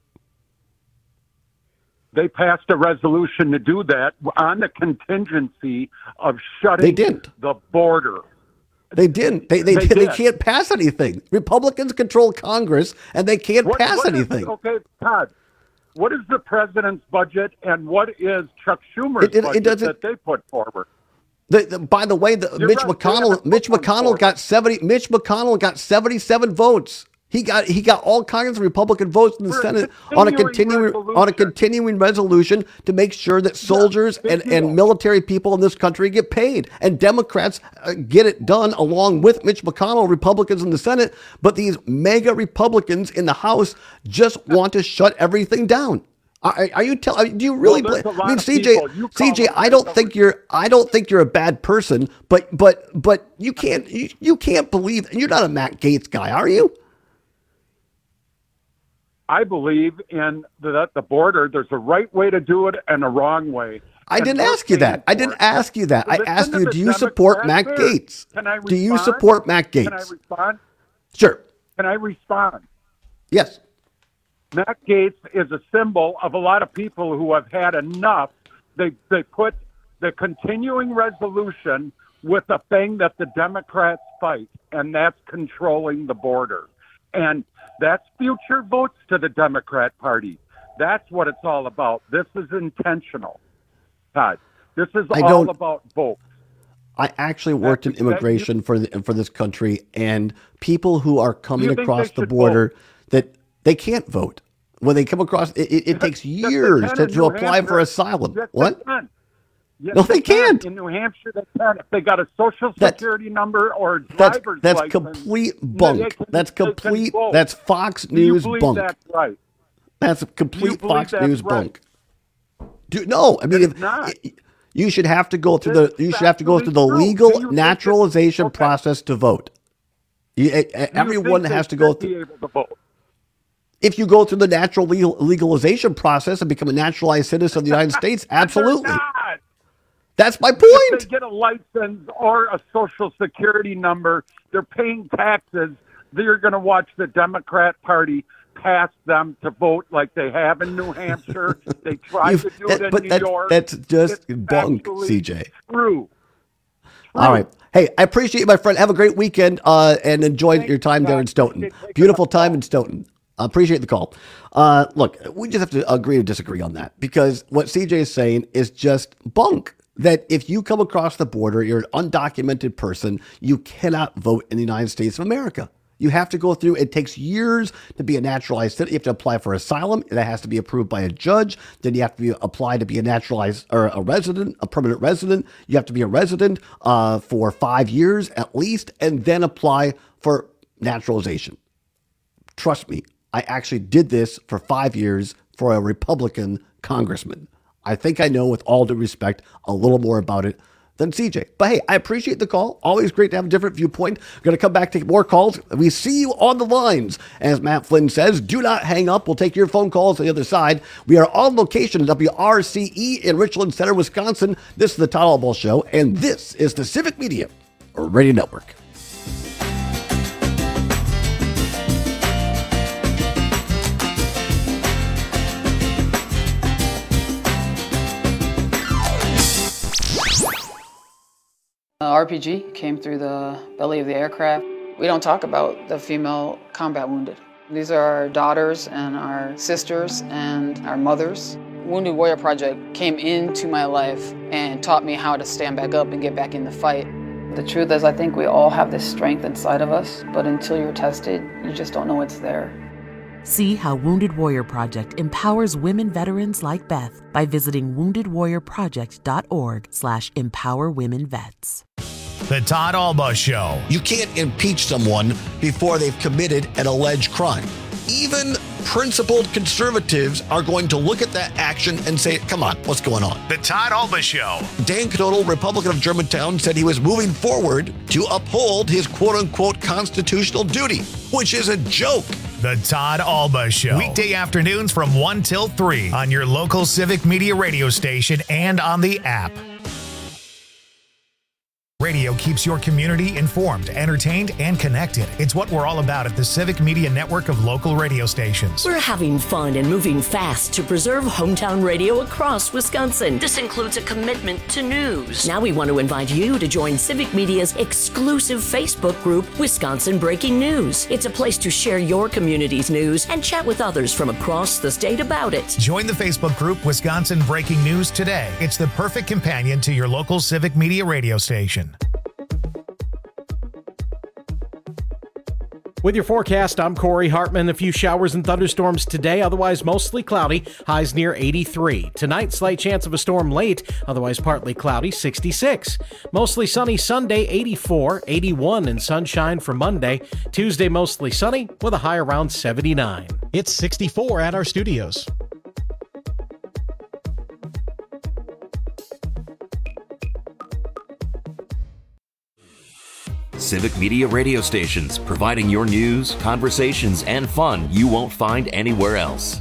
They passed a resolution to do that on the contingency of shutting they didn't. the border. They didn't. They they, they, they, did. they can't pass anything. Republicans control Congress, and they can't what, pass what anything. Is, okay, Todd, what is the president's budget, and what is Chuck Schumer's it, it, budget it that they put forward? The, the, by the way, the, Mitch right, McConnell Mitch McConnell got seventy. Mitch McConnell got seventy-seven votes. He got he got all kinds of Republican votes in the For Senate a on a continuing resolution. on a continuing resolution to make sure that soldiers yeah, and, and military people in this country get paid, and Democrats uh, get it done along with Mitch McConnell, Republicans in the Senate. But these mega Republicans in the House just want to shut everything down. Are, are you telling? Do you really? Well, believe, I mean, C J, C J, I don't think you're. I don't think you're a bad person, but but but you can't. You, you can't believe. You're not a Matt Gaetz guy, are you? I believe in the, the border. There's a right way to do it and a wrong way. I didn't ask you that. I didn't ask you that. I asked you, do you support Matt Gaetz? Can I respond? Do you support Matt Gaetz? Can I respond? Sure. Can I respond? Yes. Matt Gaetz is a symbol of a lot of people who have had enough. They they put the continuing resolution with the thing that the Democrats fight, and that's controlling the border. And that's future votes to the Democrat Party. That's what it's all about. This is intentional, Todd. This is I all don't, about votes. I actually worked in immigration for the, for this country, and people who are coming across the border vote? that they can't vote. When they come across, it, it, it takes years to, to apply Hampshire. for asylum. Yes, what? They can. Yes, no, they, they can't. Can. In New Hampshire, they can. If they got a social security that's, number or a driver's that's, that's license. complete bunk. Can, that's complete. That's Fox Do you News believe bunk. That's right. That's complete Fox that's News right? bunk. Do, no, I mean, it's if, not. you should have to go through It's the. You should have to go through the true. legal naturalization okay. process to vote. You, everyone has to go through. Able to vote? If you go through the natural legal, legalization process and become a naturalized citizen of the United States, absolutely. That's my point. If they get a license or a social security number, they're paying taxes. They're going to watch the Democrat Party pass them to vote like they have in New Hampshire. They tried You've, to do that, it in but New that, York. That's just it's bunk, C J. True. All right. Hey, I appreciate you, my friend. Have a great weekend uh, and enjoy Thanks, your time there in Stoughton. Take Beautiful time in Stoughton. I appreciate the call. Uh, look, we just have to agree to disagree on that, because what C J is saying is just bunk. That if you come across the border, you're an undocumented person, you cannot vote in the United States of America. You have to go through, it takes years to be a naturalized citizen. You have to apply for asylum. That has to be approved by a judge. Then you have to be, apply to be a naturalized or a resident, a permanent resident. You have to be a resident uh, for five years at least, and then apply for naturalization. Trust me, I actually did this for five years for a Republican congressman. I think I know, with all due respect, a little more about it than C J. But hey, I appreciate the call. Always great to have a different viewpoint. Going to come back, take more calls. We see you on the lines. As Matt Flynn says, do not hang up. We'll take your phone calls on the other side. We are on location at W R C E in Richland Center, Wisconsin. This is the Todd Albaugh Show, and this is the Civic Media Radio Network. Uh, R P G came through the belly of the aircraft. We don't talk about the female combat wounded. These are our daughters and our sisters and our mothers. Wounded Warrior Project came into my life and taught me how to stand back up and get back in the fight. The truth is, I think we all have this strength inside of us, but until you're tested, you just don't know it's there. See how Wounded Warrior Project empowers women veterans like Beth by visiting wounded warrior project dot org slash empower women vets. The Todd Albaugh Show. You can't impeach someone before they've committed an alleged crime. Even principled conservatives are going to look at that action and say, come on, what's going on? The Todd Alba Show. Dan Knodel, Republican of Germantown, said he was moving forward to uphold his quote-unquote constitutional duty, which is a joke. The Todd Alba Show. Weekday afternoons from one till three on your local Civic Media radio station and on the app. Radio keeps your community informed, entertained, and connected. It's what we're all about at the Civic Media network of local radio stations. We're having fun and moving fast to preserve hometown radio across Wisconsin. This includes a commitment to news. Now we want to invite you to join Civic Media's exclusive Facebook group, Wisconsin Breaking News. It's a place to share your community's news and chat with others from across the state about it. Join the Facebook group, Wisconsin Breaking News today. It's the perfect companion to your local Civic Media radio station. With your forecast, I'm Corey Hartman. A few showers and thunderstorms today, otherwise mostly cloudy, highs near eighty-three. Tonight, slight chance of a storm late, otherwise partly cloudy, sixty-six. Mostly sunny Sunday, eighty-four, eighty-one and sunshine for Monday. Tuesday, mostly sunny with a high around seventy-nine. It's sixty-four at our studios. Civic Media radio stations, providing your news, conversations, and fun you won't find anywhere else.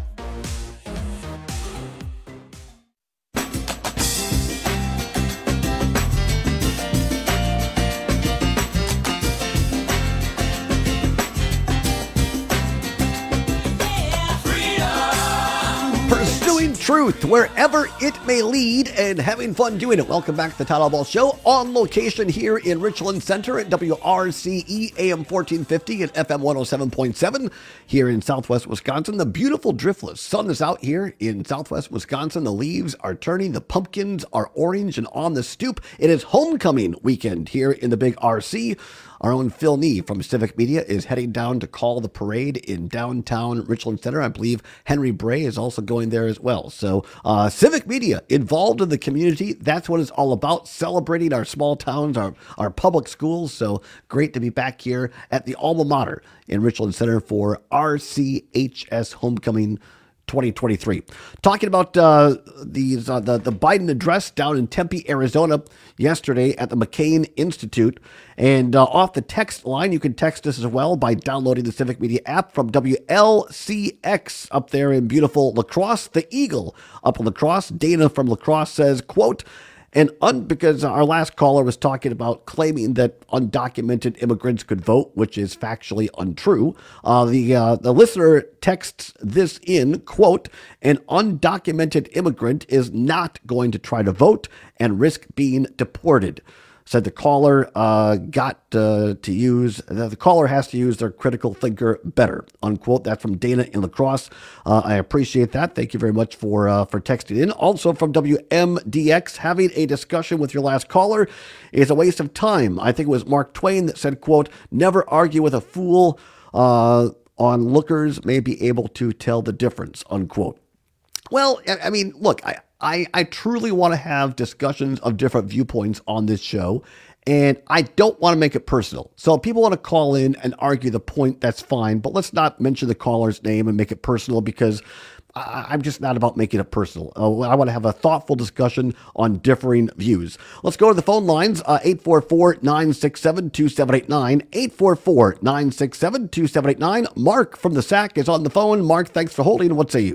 Truth wherever it may lead and having fun doing it. Welcome back to the Todd Alba Show, on location here in Richland Center at W R C E A M fourteen fifty and F M one oh seven point seven here in southwest Wisconsin. The beautiful driftless sun is out here in southwest Wisconsin. The leaves are turning, the pumpkins are orange and on the stoop. It is homecoming weekend here in the big R C. Our own Phil Nee from Civic Media is heading down to call the parade in downtown Richland Center. I believe Henry Bray is also going there as well. So uh, Civic Media involved in the community. That's what it's all about, celebrating our small towns, our, our public schools. So great to be back here at the alma mater in Richland Center for R C H S Homecoming twenty twenty-three. Talking about uh, these uh, the, the Biden address down in Tempe, Arizona yesterday at the McCain Institute. And uh, off the text line, you can text us as well by downloading the Civic Media app from W L C X up there in beautiful La Crosse. The Eagle up in La Crosse. Dana from La Crosse says, quote, and un- because our last caller was talking about claiming that undocumented immigrants could vote, which is factually untrue. Uh, the uh, the listener texts this in, quote, an undocumented immigrant is not going to try to vote and risk being deported. Said the caller uh, got uh, to use, the, the caller has to use their critical thinker better, unquote. That's from Dana in La Crosse. Uh, I appreciate that. Thank you very much for uh, for texting in. Also from W M D X, having a discussion with your last caller is a waste of time. I think it was Mark Twain that said, quote, never argue with a fool. Uh, onlookers may be able to tell the difference, unquote. Well, I mean, look, I, I, I truly want to have discussions of different viewpoints on this show, and I don't want to make it personal. So if people want to call in and argue the point, that's fine, but let's not mention the caller's name and make it personal, because I, I'm just not about making it personal. Uh, I want to have a thoughtful discussion on differing views. Let's go to the phone lines, uh, eight four four, nine six seven, two seven eight nine, eight four four, nine six seven, two seven eight nine. Mark from the S A C is on the phone. Mark, thanks for holding. What say you?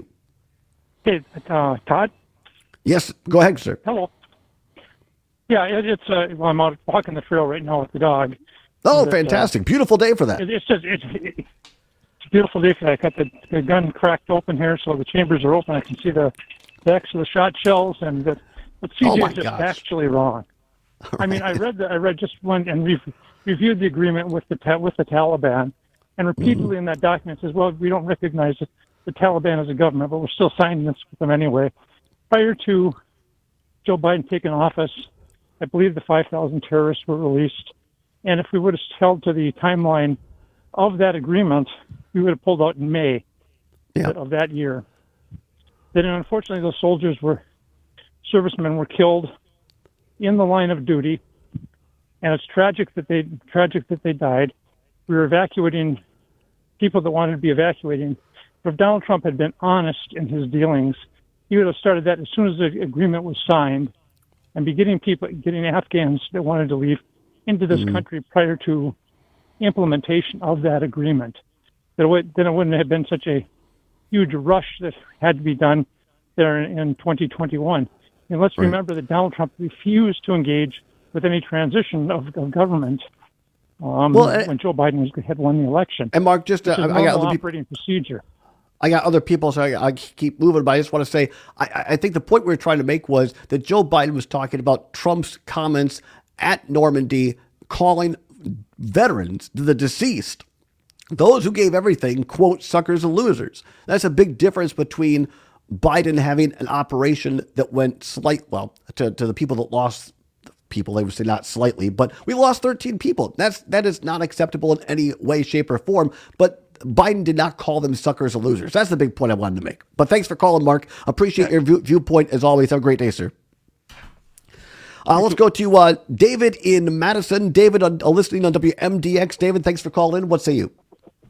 Hey, uh, Todd? Yes, go ahead, sir. Hello. Yeah, it, it's, uh, well, I'm out walking the trail right now with the dog. Oh, but, fantastic. Uh, beautiful day for that. It, it's just, it's, it's a beautiful day for that. I got the, the gun cracked open here, so the chambers are open. I can see the backs of the shot shells, and the, but C J oh is just gosh. actually wrong. All I mean, right. I read the, I read just one and re- reviewed the agreement with the ta- with the Taliban, and repeatedly mm-hmm. in that document says, well, we don't recognize the, the Taliban as a government, but we're still signing this with them anyway. Prior to Joe Biden taking office, I believe the five thousand terrorists were released. And if we would have held to the timeline of that agreement, we would have pulled out in May yeah. of that year. Then, unfortunately, those soldiers were, servicemen were killed in the line of duty. And it's tragic that they, tragic that they died. We were evacuating people that wanted to be evacuating. if Donald Trump had been honest in his dealings, he would have started that as soon as the agreement was signed, and be getting people, getting Afghans that wanted to leave into this mm-hmm. country prior to implementation of that agreement. That it would, then it wouldn't have been such a huge rush that had to be done there in, in twenty twenty-one. And let's right. remember that Donald Trump refused to engage with any transition of, of government um, well, when uh, Joe Biden was, had won the election. And Mark, just uh, I got other operating people, procedure. I got other people, so I, I keep moving. But I just want to say, I, I think the point we were trying to make was that Joe Biden was talking about Trump's comments at Normandy, calling veterans, the deceased, those who gave everything, quote, suckers and losers. That's a big difference between Biden having an operation that went slight, well, to, to the people that lost people, they would say not slightly, but we lost thirteen people. That's, that is not acceptable in any way, shape, or form. But Biden did not call them suckers or losers. That's the big point I wanted to make. But thanks for calling, Mark. Appreciate your view, viewpoint as always. Have a great day, sir. Uh, let's go to uh, David in Madison. David, uh, listening on W M D X. David, thanks for calling in. What say you?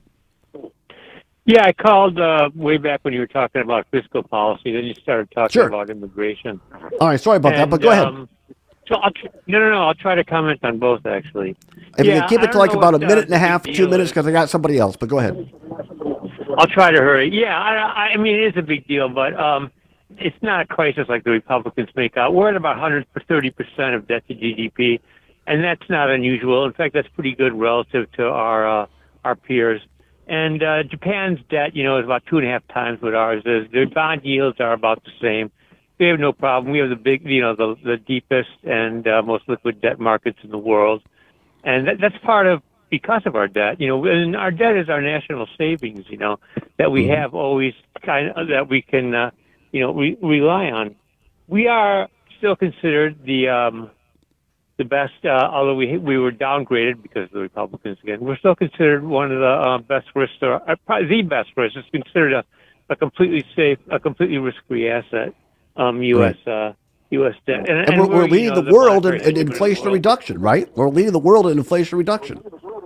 Yeah, I called uh, way back when you were talking about fiscal policy. Then you started talking sure. about immigration. All right, sorry about and, that, but go um, ahead. So I'll tr- no, no, no. I'll try to comment on both, actually. If yeah, you can keep it to like about a minute and a half, two minutes, because I got somebody else. But go ahead. I'll try to hurry. Yeah, I, I mean, it is a big deal, but um, it's not a crisis like the Republicans make out. We're at about one hundred thirty percent of debt to G D P, and that's not unusual. In fact, that's pretty good relative to our uh, our peers. And uh, Japan's debt, you know, is about two and a half times what ours is. Their bond yields are about the same. We have no problem. We have the big, you know, the the deepest and uh, most liquid debt markets in the world, and that, that's part of because of our debt. You know, and our debt is our national savings. You know, that we have always kind of that we can, uh, you know, re- rely on. We are still considered the um, the best, uh, although we we were downgraded because of the Republicans again. We're still considered one of the uh, best risks, or uh, probably the best risk. It's considered a, a completely safe, a completely risk-free asset. Um, U S right. uh, U S debt, and, and, and we're, we're, we're leading you know, the, the world in, in inflation reduction, right? We're leading the world in inflation reduction.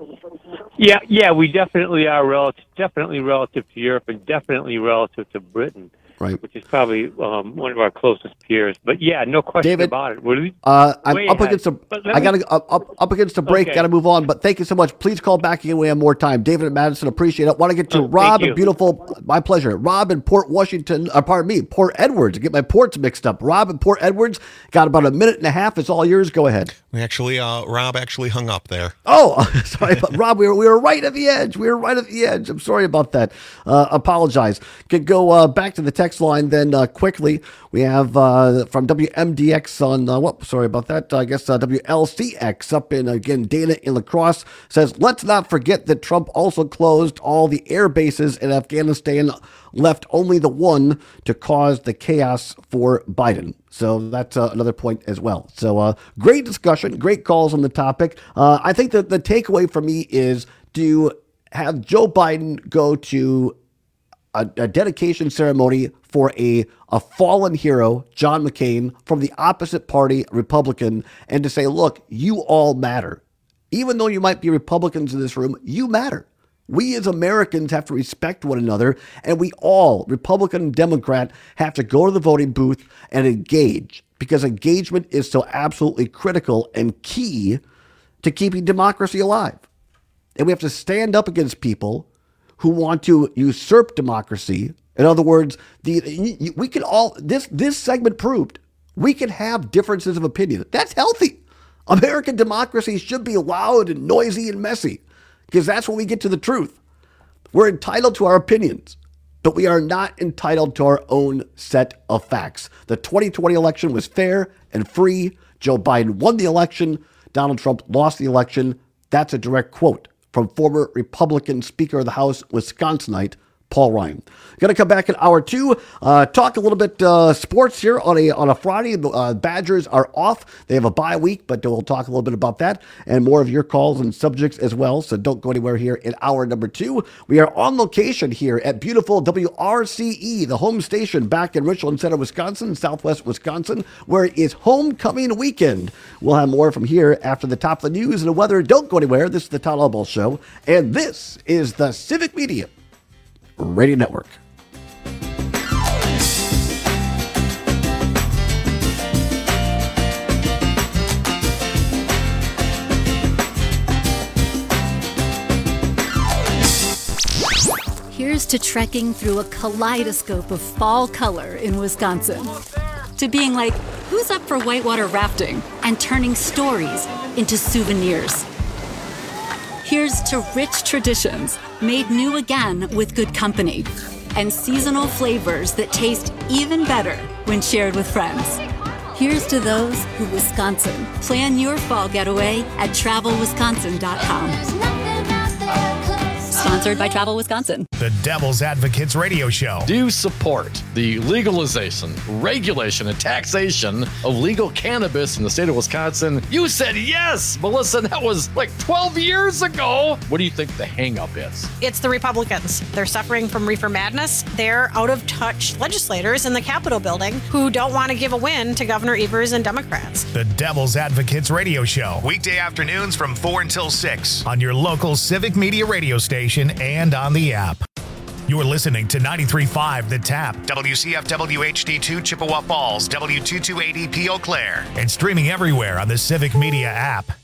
Yeah, yeah, we definitely are relative, definitely relative to Europe, and definitely relative to Britain, right? Which is probably um, one of our closest peers. But yeah, no question David, about it. We're uh, I'm up ahead. against a. I I got to up, up up against a break. Okay. Got to move on. But thank you so much. Please call back again. We have more time. David and Madison, appreciate it. Want to get to oh, Rob in beautiful. My pleasure. Rob in Port Washington. Uh, pardon me, Port Edwards. Get my ports mixed up. Rob in Port Edwards. Got about a minute and a half. It's all yours. Go ahead. We actually, uh, Rob actually hung up there. Oh, sorry, but Rob. We were we were right at the edge. We were right at the edge. I'm sorry about that. Uh, apologize. Could go uh, back to the text line then uh, quickly. We have uh, from W M D X on uh, what? Sorry about that. I guess uh, W L C X up in again. Dana in La Crosse says, let's not forget that Trump also closed all the air bases in Afghanistan, left only the one to cause the chaos for Biden. So that's uh, another point as well. So uh, great discussion, great calls on the topic. Uh, I think that the takeaway for me is to have Joe Biden go to a, a dedication ceremony for a, a fallen hero, John McCain, from the opposite party, Republican, and to say, look, you all matter. Even though you might be Republicans in this room, you matter. We as Americans have to respect one another, and we all, Republican and Democrat, have to go to the voting booth and engage, because engagement is so absolutely critical and key to keeping democracy alive. And we have to stand up against people who want to usurp democracy. In other words, the we can all, this, this segment proved, we can have differences of opinion. That's healthy. American democracy should be loud and noisy and messy, because that's when we get to the truth. We're entitled to our opinions, but we are not entitled to our own set of facts. The twenty twenty election was fair and free. Joe Biden won the election. Donald Trump lost the election. That's a direct quote from former Republican Speaker of the House, Wisconsinite, Paul Ryan. Going to come back in hour two, uh, talk a little bit uh, sports here on a on a Friday. The uh, Badgers are off. They have a bye week, but we'll talk a little bit about that and more of your calls and subjects as well. So don't go anywhere here in hour number two. We are on location here at beautiful W R C E, the home station back in Richland Center, Wisconsin, Southwest Wisconsin, where it is homecoming weekend. We'll have more from here after the top of the news and the weather. Don't go anywhere. This is the Todd Albaugh Show, and this is the Civic Media Radio Network. Here's to trekking through a kaleidoscope of fall color in Wisconsin. To being like, who's up for whitewater rafting? And turning stories into souvenirs. Here's to rich traditions made new again with good company. And seasonal flavors that taste even better when shared with friends. Here's to those who Wisconsin. Plan your fall getaway at travel wisconsin dot com. Sponsored by Travel Wisconsin. The Devil's Advocates Radio Show. Do you support the legalization, regulation, and taxation of legal cannabis in the state of Wisconsin? You said yes, Melissa. That was like twelve years ago. What do you think the hang-up is? It's the Republicans. They're suffering from reefer madness. They're out-of-touch legislators in the Capitol building who don't want to give a win to Governor Evers and Democrats. The Devil's Advocates Radio Show. Weekday afternoons from four until six on your local Civic Media radio station and on the app. You're listening to ninety-three point five The Tap, W C F W H D two Chippewa Falls, W two two eight E P Eau Claire, and streaming everywhere on the Civic Media app.